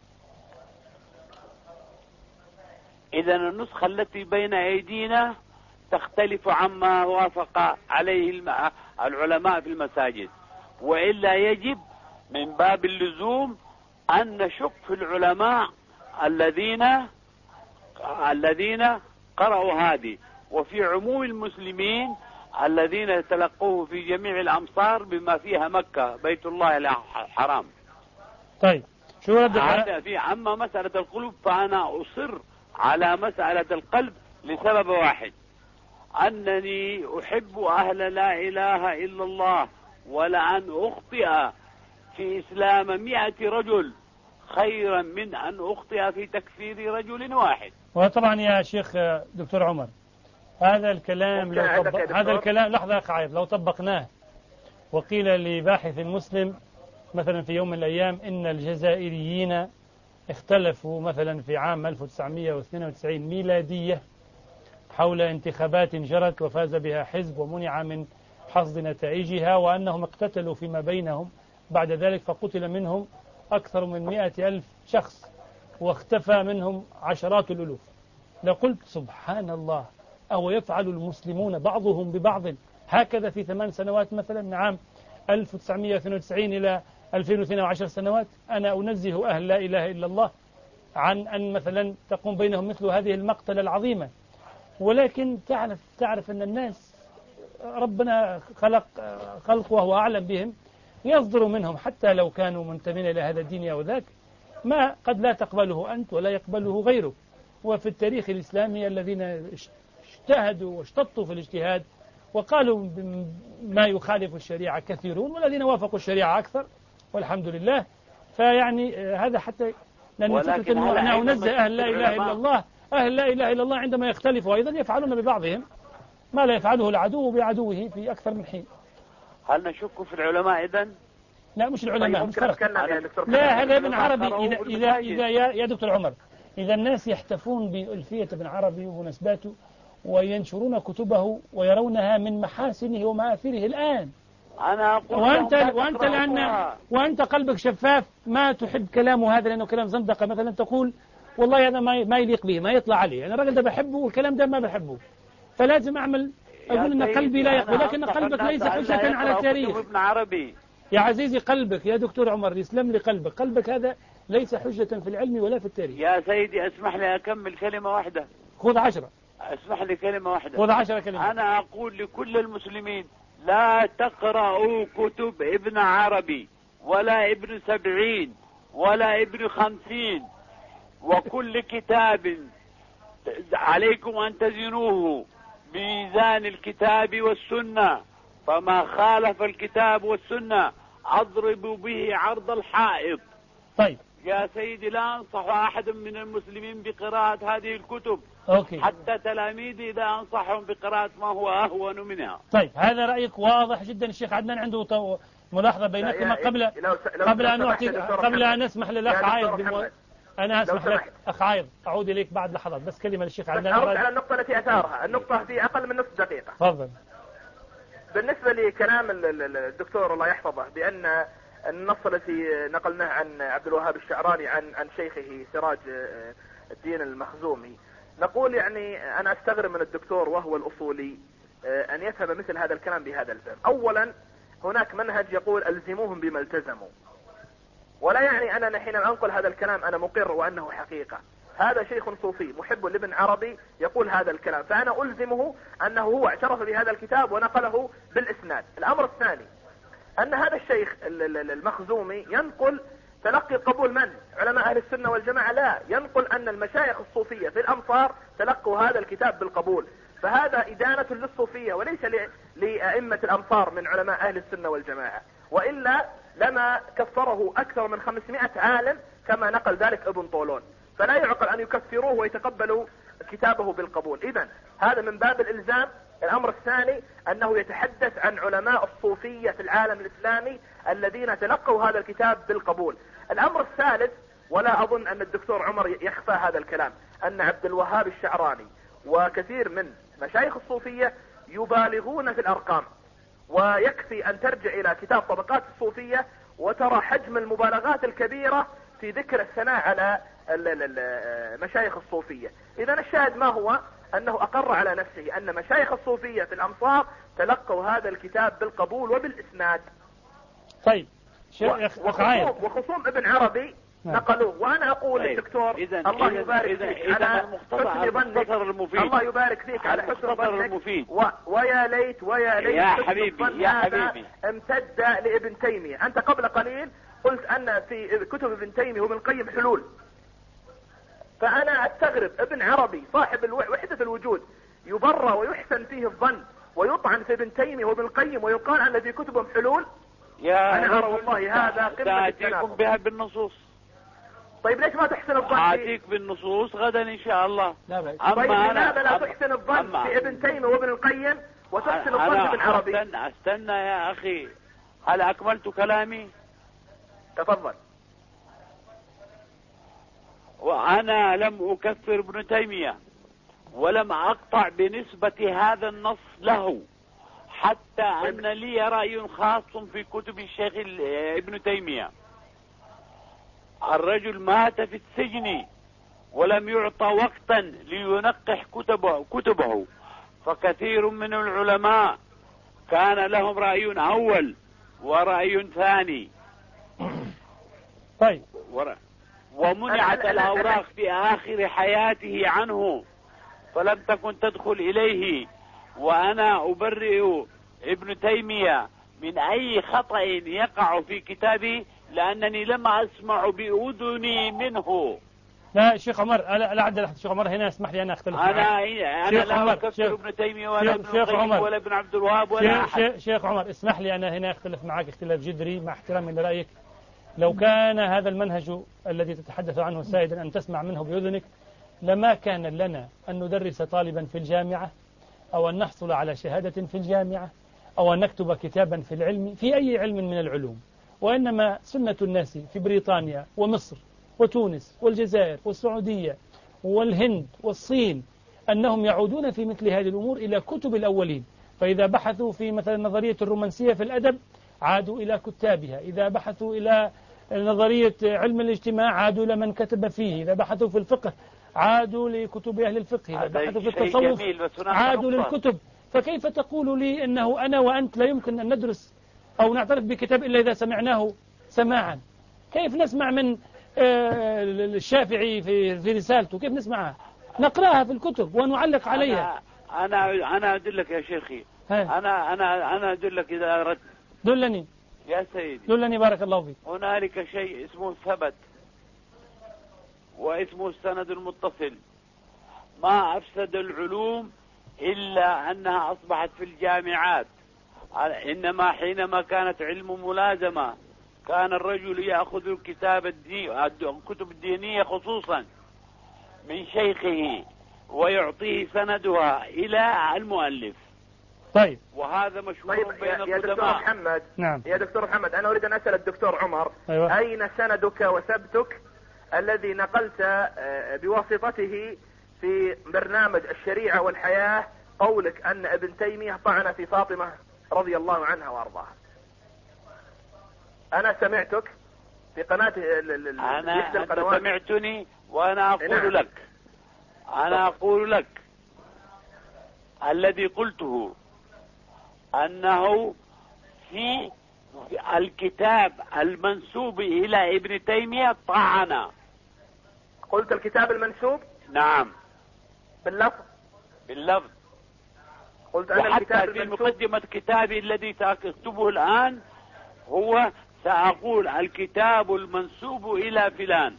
إذن النسخة التي بين أيدينا تختلف عما وافق عليه العلماء في المساجد، وإلا يجب من باب اللزوم أن نشك في العلماء الذين الذين قرأوا هذه، وفي عموم المسلمين الذين تلقوه في جميع الأمصار بما فيها مكة بيت الله الحرام. طيب شو ردك هذا في عما مسألة القلوب، فأنا أصر على مسألة القلب لسبب واحد، أنني أحب أهل لا إله إلا الله، ولأن أخطئ في إسلام مئة رجل خيرا من أن أخطئ في تكفير رجل واحد. وطبعا يا شيخ دكتور عمر هذا الكلام لو طبق هذا الكلام لحظة أخ عايض لو طبقناه وقيل لباحث مسلم مثلا في يوم من الأيام إن الجزائريين اختلفوا مثلا في عام ألف وتسعمئة واثنين وتسعين ميلادية حول انتخابات جرت وفاز بها حزب ومنع من حصد نتائجها، وأنهم اقتتلوا فيما بينهم بعد ذلك فقتل منهم أكثر من مئة ألف شخص واختفى منهم عشرات الألوف، لقلت سبحان الله، أو يفعل المسلمون بعضهم ببعض هكذا في ثمان سنوات مثلا من عام ألف وتسعمئة واثنين وتسعين إلى ألفين واثنين عشر سنوات؟ أنا أنزه أهل لا إله إلا الله عن أن مثلا تقوم بينهم مثل هذه المقتلة العظيمة. ولكن تعرف تعرف أن الناس ربنا خلق خلق وهو أعلم بهم، يصدر منهم حتى لو كانوا منتمين إلى هذا الدين أو ذاك ما قد لا تقبله أنت ولا يقبله غيره. وفي التاريخ الإسلامي الذين اجتهدوا واشتطوا في الاجتهاد وقالوا ما يخالف الشريعة كثيرون، والذين وافقوا الشريعة أكثر والحمد لله. فيعني هذا حتى لأن فكرة أن أنزه أهل لا إله إلا الله أهل لا إله إلا الله عندما يختلفوا أيضا يفعلون ببعضهم ما لا يفعله العدو بعدوه في أكثر من حين. هل نشك في العلماء إذن؟ لا مش العلماء، مش فرق. لا هذا ابن عربي. إذا إذا إذا يا, يا دكتور عمر، إذا الناس يحتفون بألفية ابن عربي ومناسباته وينشرون كتبه ويرونها من محاسنه ومآثره الآن، أنا أقول وأنت وأنت لأن وأنت قلبك شفاف ما تحب كلامه هذا لأنه كلام زندقة مثلا، تقول والله هذا ما ما يليق به، ما يطلع عليه، أنا الراجل ده بحبه والكلام ده ما بحبه، فلازم أعمل أقول أن قلبي لا يقبل، لكن قلبك ليس حجة على التاريخ. ابن عربي يا عزيزي قلبك يا دكتور عمر يسلم لي قلبك، قلبك هذا ليس حجة في العلم ولا في التاريخ. يا سيدي اسمح لي أكمل كلمة واحدة. خذ عشرة. اسمح لي كلمة واحدة. خذ عشرة كلمة. أنا أقول لكل المسلمين لا تقرأوا كتب ابن عربي ولا ابن سبعين ولا ابن خمسين، وكل كتاب عليكم أن تزنوه بميزان الكتاب والسنة، فما خالف الكتاب والسنة أضرب به عرض الحائط. طيب يا سيدي لا أنصح أحد من المسلمين بقراءة هذه الكتب. أوكي. حتى تلاميذي لا أنصحهم بقراءة ما هو أهون منها. طيب هذا رأيك واضح جدا. الشيخ عدنان عنده طو... ملاحظة بينكما قبل لو لو قبل أن نعطي قبل أن نسمح للأخ عايض بمو... أنا أسمح لك أخ عايض أعود إليك بعد لحظات، بس كلمة للشيخ عدنان. أرد على النقطة التي أثارها، النقطة في أقل من نصف دقيقة. تفضل. بالنسبة لكلام الدكتور الله يحفظه بأن النص الذي نقلناه عن عبد الوهاب الشعراني عن عن شيخه سراج الدين المخزومي، نقول يعني أنا أستغرب من الدكتور وهو الأصولي أن يفهم مثل هذا الكلام بهذا الفهم. أولا هناك منهج يقول ألزموهم بما التزموا، ولا يعني أننا حين أنقل هذا الكلام أنا مقر وأنه حقيقة. هذا شيخ صوفي محب لابن عربي يقول هذا الكلام، فأنا ألزمه أنه هو اعترف بهذا الكتاب ونقله بالإسناد. الأمر الثاني أن هذا الشيخ المخزومي ينقل تلقي قبول من؟ علماء أهل السنة والجماعة؟ لا، ينقل أن المشايخ الصوفية في الأمصار تلقوا هذا الكتاب بالقبول، فهذا إدانة للصوفية وليس لأئمة الأمصار من علماء أهل السنة والجماعة، وإلا لما كفره أكثر من خمسمائة عالم كما نقل ذلك ابن طولون، فلا يعقل أن يكفروه ويتقبلوا كتابه بالقبول. إذن هذا من باب الإلزام. الأمر الثاني أنه يتحدث عن علماء الصوفية في العالم الإسلامي الذين تلقوا هذا الكتاب بالقبول. الأمر الثالث، ولا أظن أن الدكتور عمر يخفى هذا الكلام، أن عبد الوهاب الشعراني وكثير من مشايخ الصوفية يبالغون في الأرقام، ويكفي أن ترجع إلى كتاب طبقات الصوفية وترى حجم المبالغات الكبيرة في ذكر الثناء على مشايخ الصوفية. إذن الشاهد ما هو؟ أنه أقر على نفسه أن مشايخ الصوفية في الأمصار تلقوا هذا الكتاب بالقبول وبالإسناد. طيب وخصوم, وخصوم ابن عربي نقلوه. وأنا أقول للدكتور الله يبارك فيك على حسن ظنك، الله يبارك فيك على حسن ظنك، ويا ليت ويا ليت يا حبيبي يا حبيبي امتد لابن تيمية. أنت قبل قليل قلت أن في كتب ابن تيمية وابن القيم حلول، فأنا أستغرب ابن عربي صاحب وحدة الوجود يبرى ويحسن فيه الظن ويطعن في ابن تيمية وابن القيم ويقال أن في كتبهم حلول. يا أنا أرى والله هذا قمة التناقض. بها بالنصوص. طيب ليش ما تحسن الظن؟ أعطيك بالنصوص غدا إن شاء الله. لا بأس. طيب لماذا لا تحسن الظن في ابن تيمية وابن القيم وتحسن الظن في ابن عربي؟ استنى استنى يا أخي، هل أكملت كلامي؟ تفضل. وأنا لم أكفر ابن تيمية ولم أقطع بنسبة هذا النص له، حتى أن لي رأي خاص في كتب الشيخ ابن تيمية. الرجل مات في السجن ولم يعطى وقتا لينقح كتبه, كتبه فكثير من العلماء كان لهم رأي أول ورأي ثاني. طيب ومنعت الأوراق في آخر حياته عنه فلم تكن تدخل إليه. وأنا أبرئ ابن تيمية من أي خطأ يقع في كتابي لأنني لم أسمع بأذني منه. لا شيخ عمر، لا عدل شيخ عمر هنا، اسمح لي أنا أختلف معك. أنا أنا لا أكفر ابن تيمية ولا ابن القيم ولا ابن عبد الوهاب ولا أحد. شيخ عمر اسمح لي أنا هنا أختلف معك اختلاف جذري مع احترامي لرأيك. لو كان هذا المنهج الذي تتحدث عنه سائدا أن تسمع منه بأذنك لما كان لنا أن ندرس طالبا في الجامعة أو أن نحصل على شهادة في الجامعة أو أن نكتب كتابا في العلم في أي علم من العلوم، وإنما سنة الناس في بريطانيا ومصر وتونس والجزائر والسعودية والهند والصين أنهم يعودون في مثل هذه الأمور إلى كتب الأولين. فإذا بحثوا في مثلا نظرية الرومانسية في الأدب عادوا إلى كتابها، إذا بحثوا إلى نظرية علم الاجتماع عادوا إلى من كتب فيه، إذا بحثوا في الفقه عادوا لكتب أهل الفقه، إذا بحثوا في التصوف عادوا للكتب. فكيف تقول لي أنه أنا وأنت لا يمكن أن ندرس أو نعترف بكتاب إلا إذا سمعناه سماعا؟ كيف نسمع من الشافعي في في رسالته؟ كيف نسمعها؟ نقرأها في الكتب ونعلق عليها. أنا أنا أنا أدلك يا شيخي، أنا أنا أنا أدلك إذا أردت. دلني يا سيدي، دلني بارك الله فيك. هنالك شيء اسمه الثبت واسمه السند المتصل. ما أفسد العلوم إلا أنها أصبحت في الجامعات، إنما حينما كانت علم ملازمة كان الرجل يأخذ الكتاب الدين الكتب الدينية خصوصا من شيخه ويعطيه سندها إلى المؤلف. طيب، وهذا مشهور طيب بين القدماء. يا دكتور محمد، نعم. يا دكتور محمد، أنا أريد أن أسأل الدكتور عمر، أيوة. أين سندك وثبتك الذي نقلت بواسطته في برنامج الشريعة والحياة قولك أن ابن تيمية طعن في فاطمة رضي الله عنها وأرضاها؟ أنا سمعتك في قناة أنا أنت سمعتني وأنا أقول نعم. لك أنا أقول لك الذي قلته أنه في الكتاب المنسوب إلى ابن تيمية طعن. قلت الكتاب المنسوب؟ نعم، باللفظ باللفظ. قلت أنا وحتى الكتاب في المنسوب. مقدمة كتابي الذي سأكتبه الآن هو سأقول الكتاب المنسوب إلى فلان.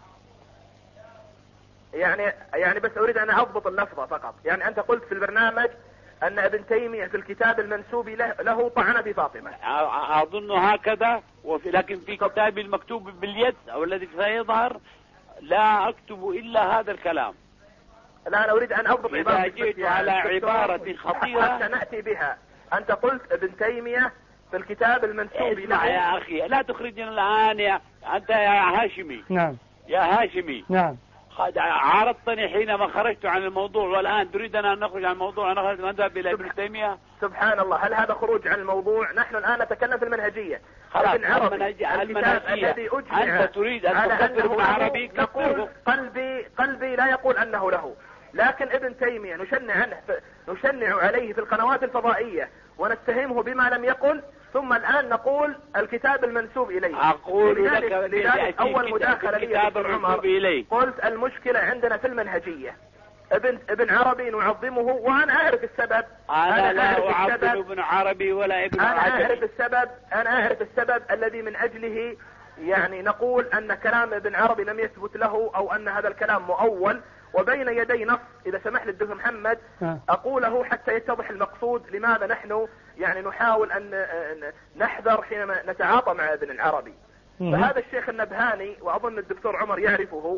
يعني يعني بس أريد أن أضبط اللفظة فقط. يعني أنت قلت في البرنامج أن ابن تيمية في الكتاب المنسوب له, له طعن في فاطمة. أظن هكذا، وفي لكن في كتابي المكتوب باليد أو الذي سيظهر لا أكتب إلا هذا الكلام. لا، أنا أريد أن أضبط عبارة. إذا جئت على عبارة خطيرة حتى نأتي بها. أنت قلت ابن تيمية في الكتاب المنسوب له. اسمع يا أخي، لا تخرجنا الآن يا أنت يا هاشمي. نعم يا هاشمي. نعم. عارضتني حينما خرجت عن الموضوع، والآن تريدنا أن نخرج عن الموضوع ونذهب إلى ابن تيمية. سبحان الله، هل هذا خروج عن الموضوع؟ نحن الآن نتكلم في المنهجية. خلاص، المنهجية الذي أجمع. أنت تريد أن تكفر ابن عربي؟ نقول قلبي قلبي لا يقول أنه له، لكن ابن تيمية نشنع عنه نشنع عليه في القنوات الفضائية ونتهمه بما لم يقل، ثم الآن نقول الكتاب المنسوب إليه. أقول لذلك, لك لذلك أول مداخلة لي يا دكتور عمر إليه. قلت المشكلة عندنا في المنهجية. ابن ابن عربي نعظمه، وأنا أعرف السبب. أنا, أنا لا أعظم ابن عربي ولا ابن أنا عربي. أعرف السبب أنا أعرف السبب الذي من أجله يعني نقول أن كلام ابن عربي لم يثبت له، أو أن هذا الكلام مؤول وبين يدي نص. إذا سمح لي الدكتور محمد أقوله حتى يتضح المقصود، لماذا نحن يعني نحاول أن نحذر حينما نتعاطى مع ابن العربي. فهذا الشيخ النبهاني، وأظن الدكتور عمر يعرفه،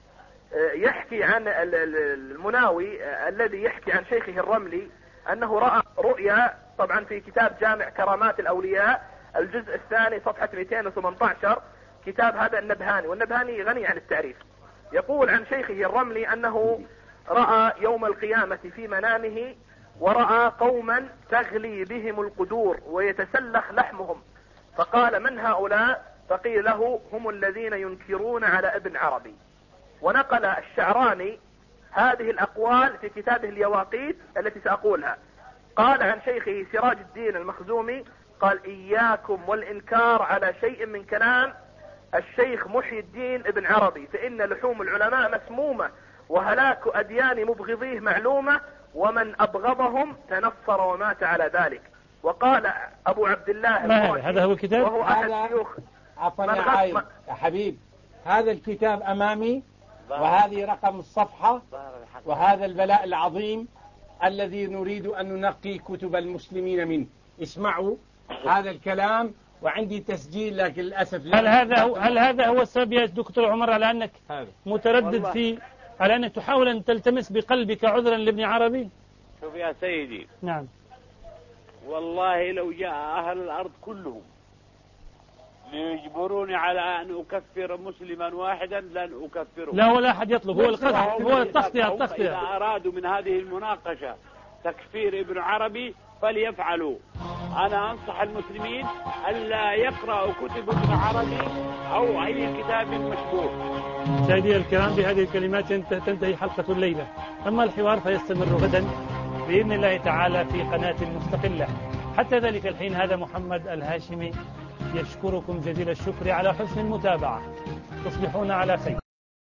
يحكي عن المناوي الذي يحكي عن شيخه الرملي أنه رأى رؤيا، طبعا في كتاب جامع كرامات الأولياء الجزء الثاني صفحة مئتين وثمانية عشر، كتاب هذا النبهاني، والنبهاني غني عن التعريف. يقول عن شيخه الرملي أنه رأى يوم القيامة في منامه، ورأى قوما تغلي بهم القدور ويتسلخ لحمهم، فقال من هؤلاء؟ فقيل له هم الذين ينكرون على ابن عربي. ونقل الشعراني هذه الأقوال في كتابه اليواقيت التي سأقولها. قال عن شيخه سراج الدين المخزومي، قال إياكم والإنكار على شيء من كلام الشيخ محي الدين ابن عربي، فإن لحوم العلماء مسمومة، وهلاك أديان مبغضيه معلومة، ومن أبغضهم تنصر ومات على ذلك. وقال أبو عبد الله هذا هو الكتاب، وهو أحد الشيوخ. عفوا يا عايد يا حبيب، هذا الكتاب أمامي، وهذه رقم الصفحة، وهذا البلاء العظيم الذي نريد أن ننقي كتب المسلمين منه. اسمعوا هذا الكلام، وعندي تسجيل لكن للأسف لا. هل هذا هو هل هذا هو السبب يا دكتور عمر على أنك متردد في على أنك تحاول أن تلتمس بقلبك عذرا لابن عربي؟ شوف يا سيدي، نعم، والله لو جاء أهل الأرض كلهم ليجبروني على أن أكفر مسلما واحدا لن أكفره. لا، ولا أحد يطلب، هو القصد، هو التغطية التغطية. إذا أرادوا من هذه المناقشة تكفير ابن عربي فليفعلوا. أنا أنصح المسلمين ألا يقرأوا كتب ابن عربي أو أي كتاب مشبوه. مشاهدي الكرام، بهذه الكلمات تنتهي حلقة الليلة، أما الحوار فيستمر غدا بإذن الله تعالى في قناة مستقلة. حتى ذلك الحين، هذا محمد الهاشمي يشكركم جزيل الشكر على حسن المتابعة. تصبحون على خير.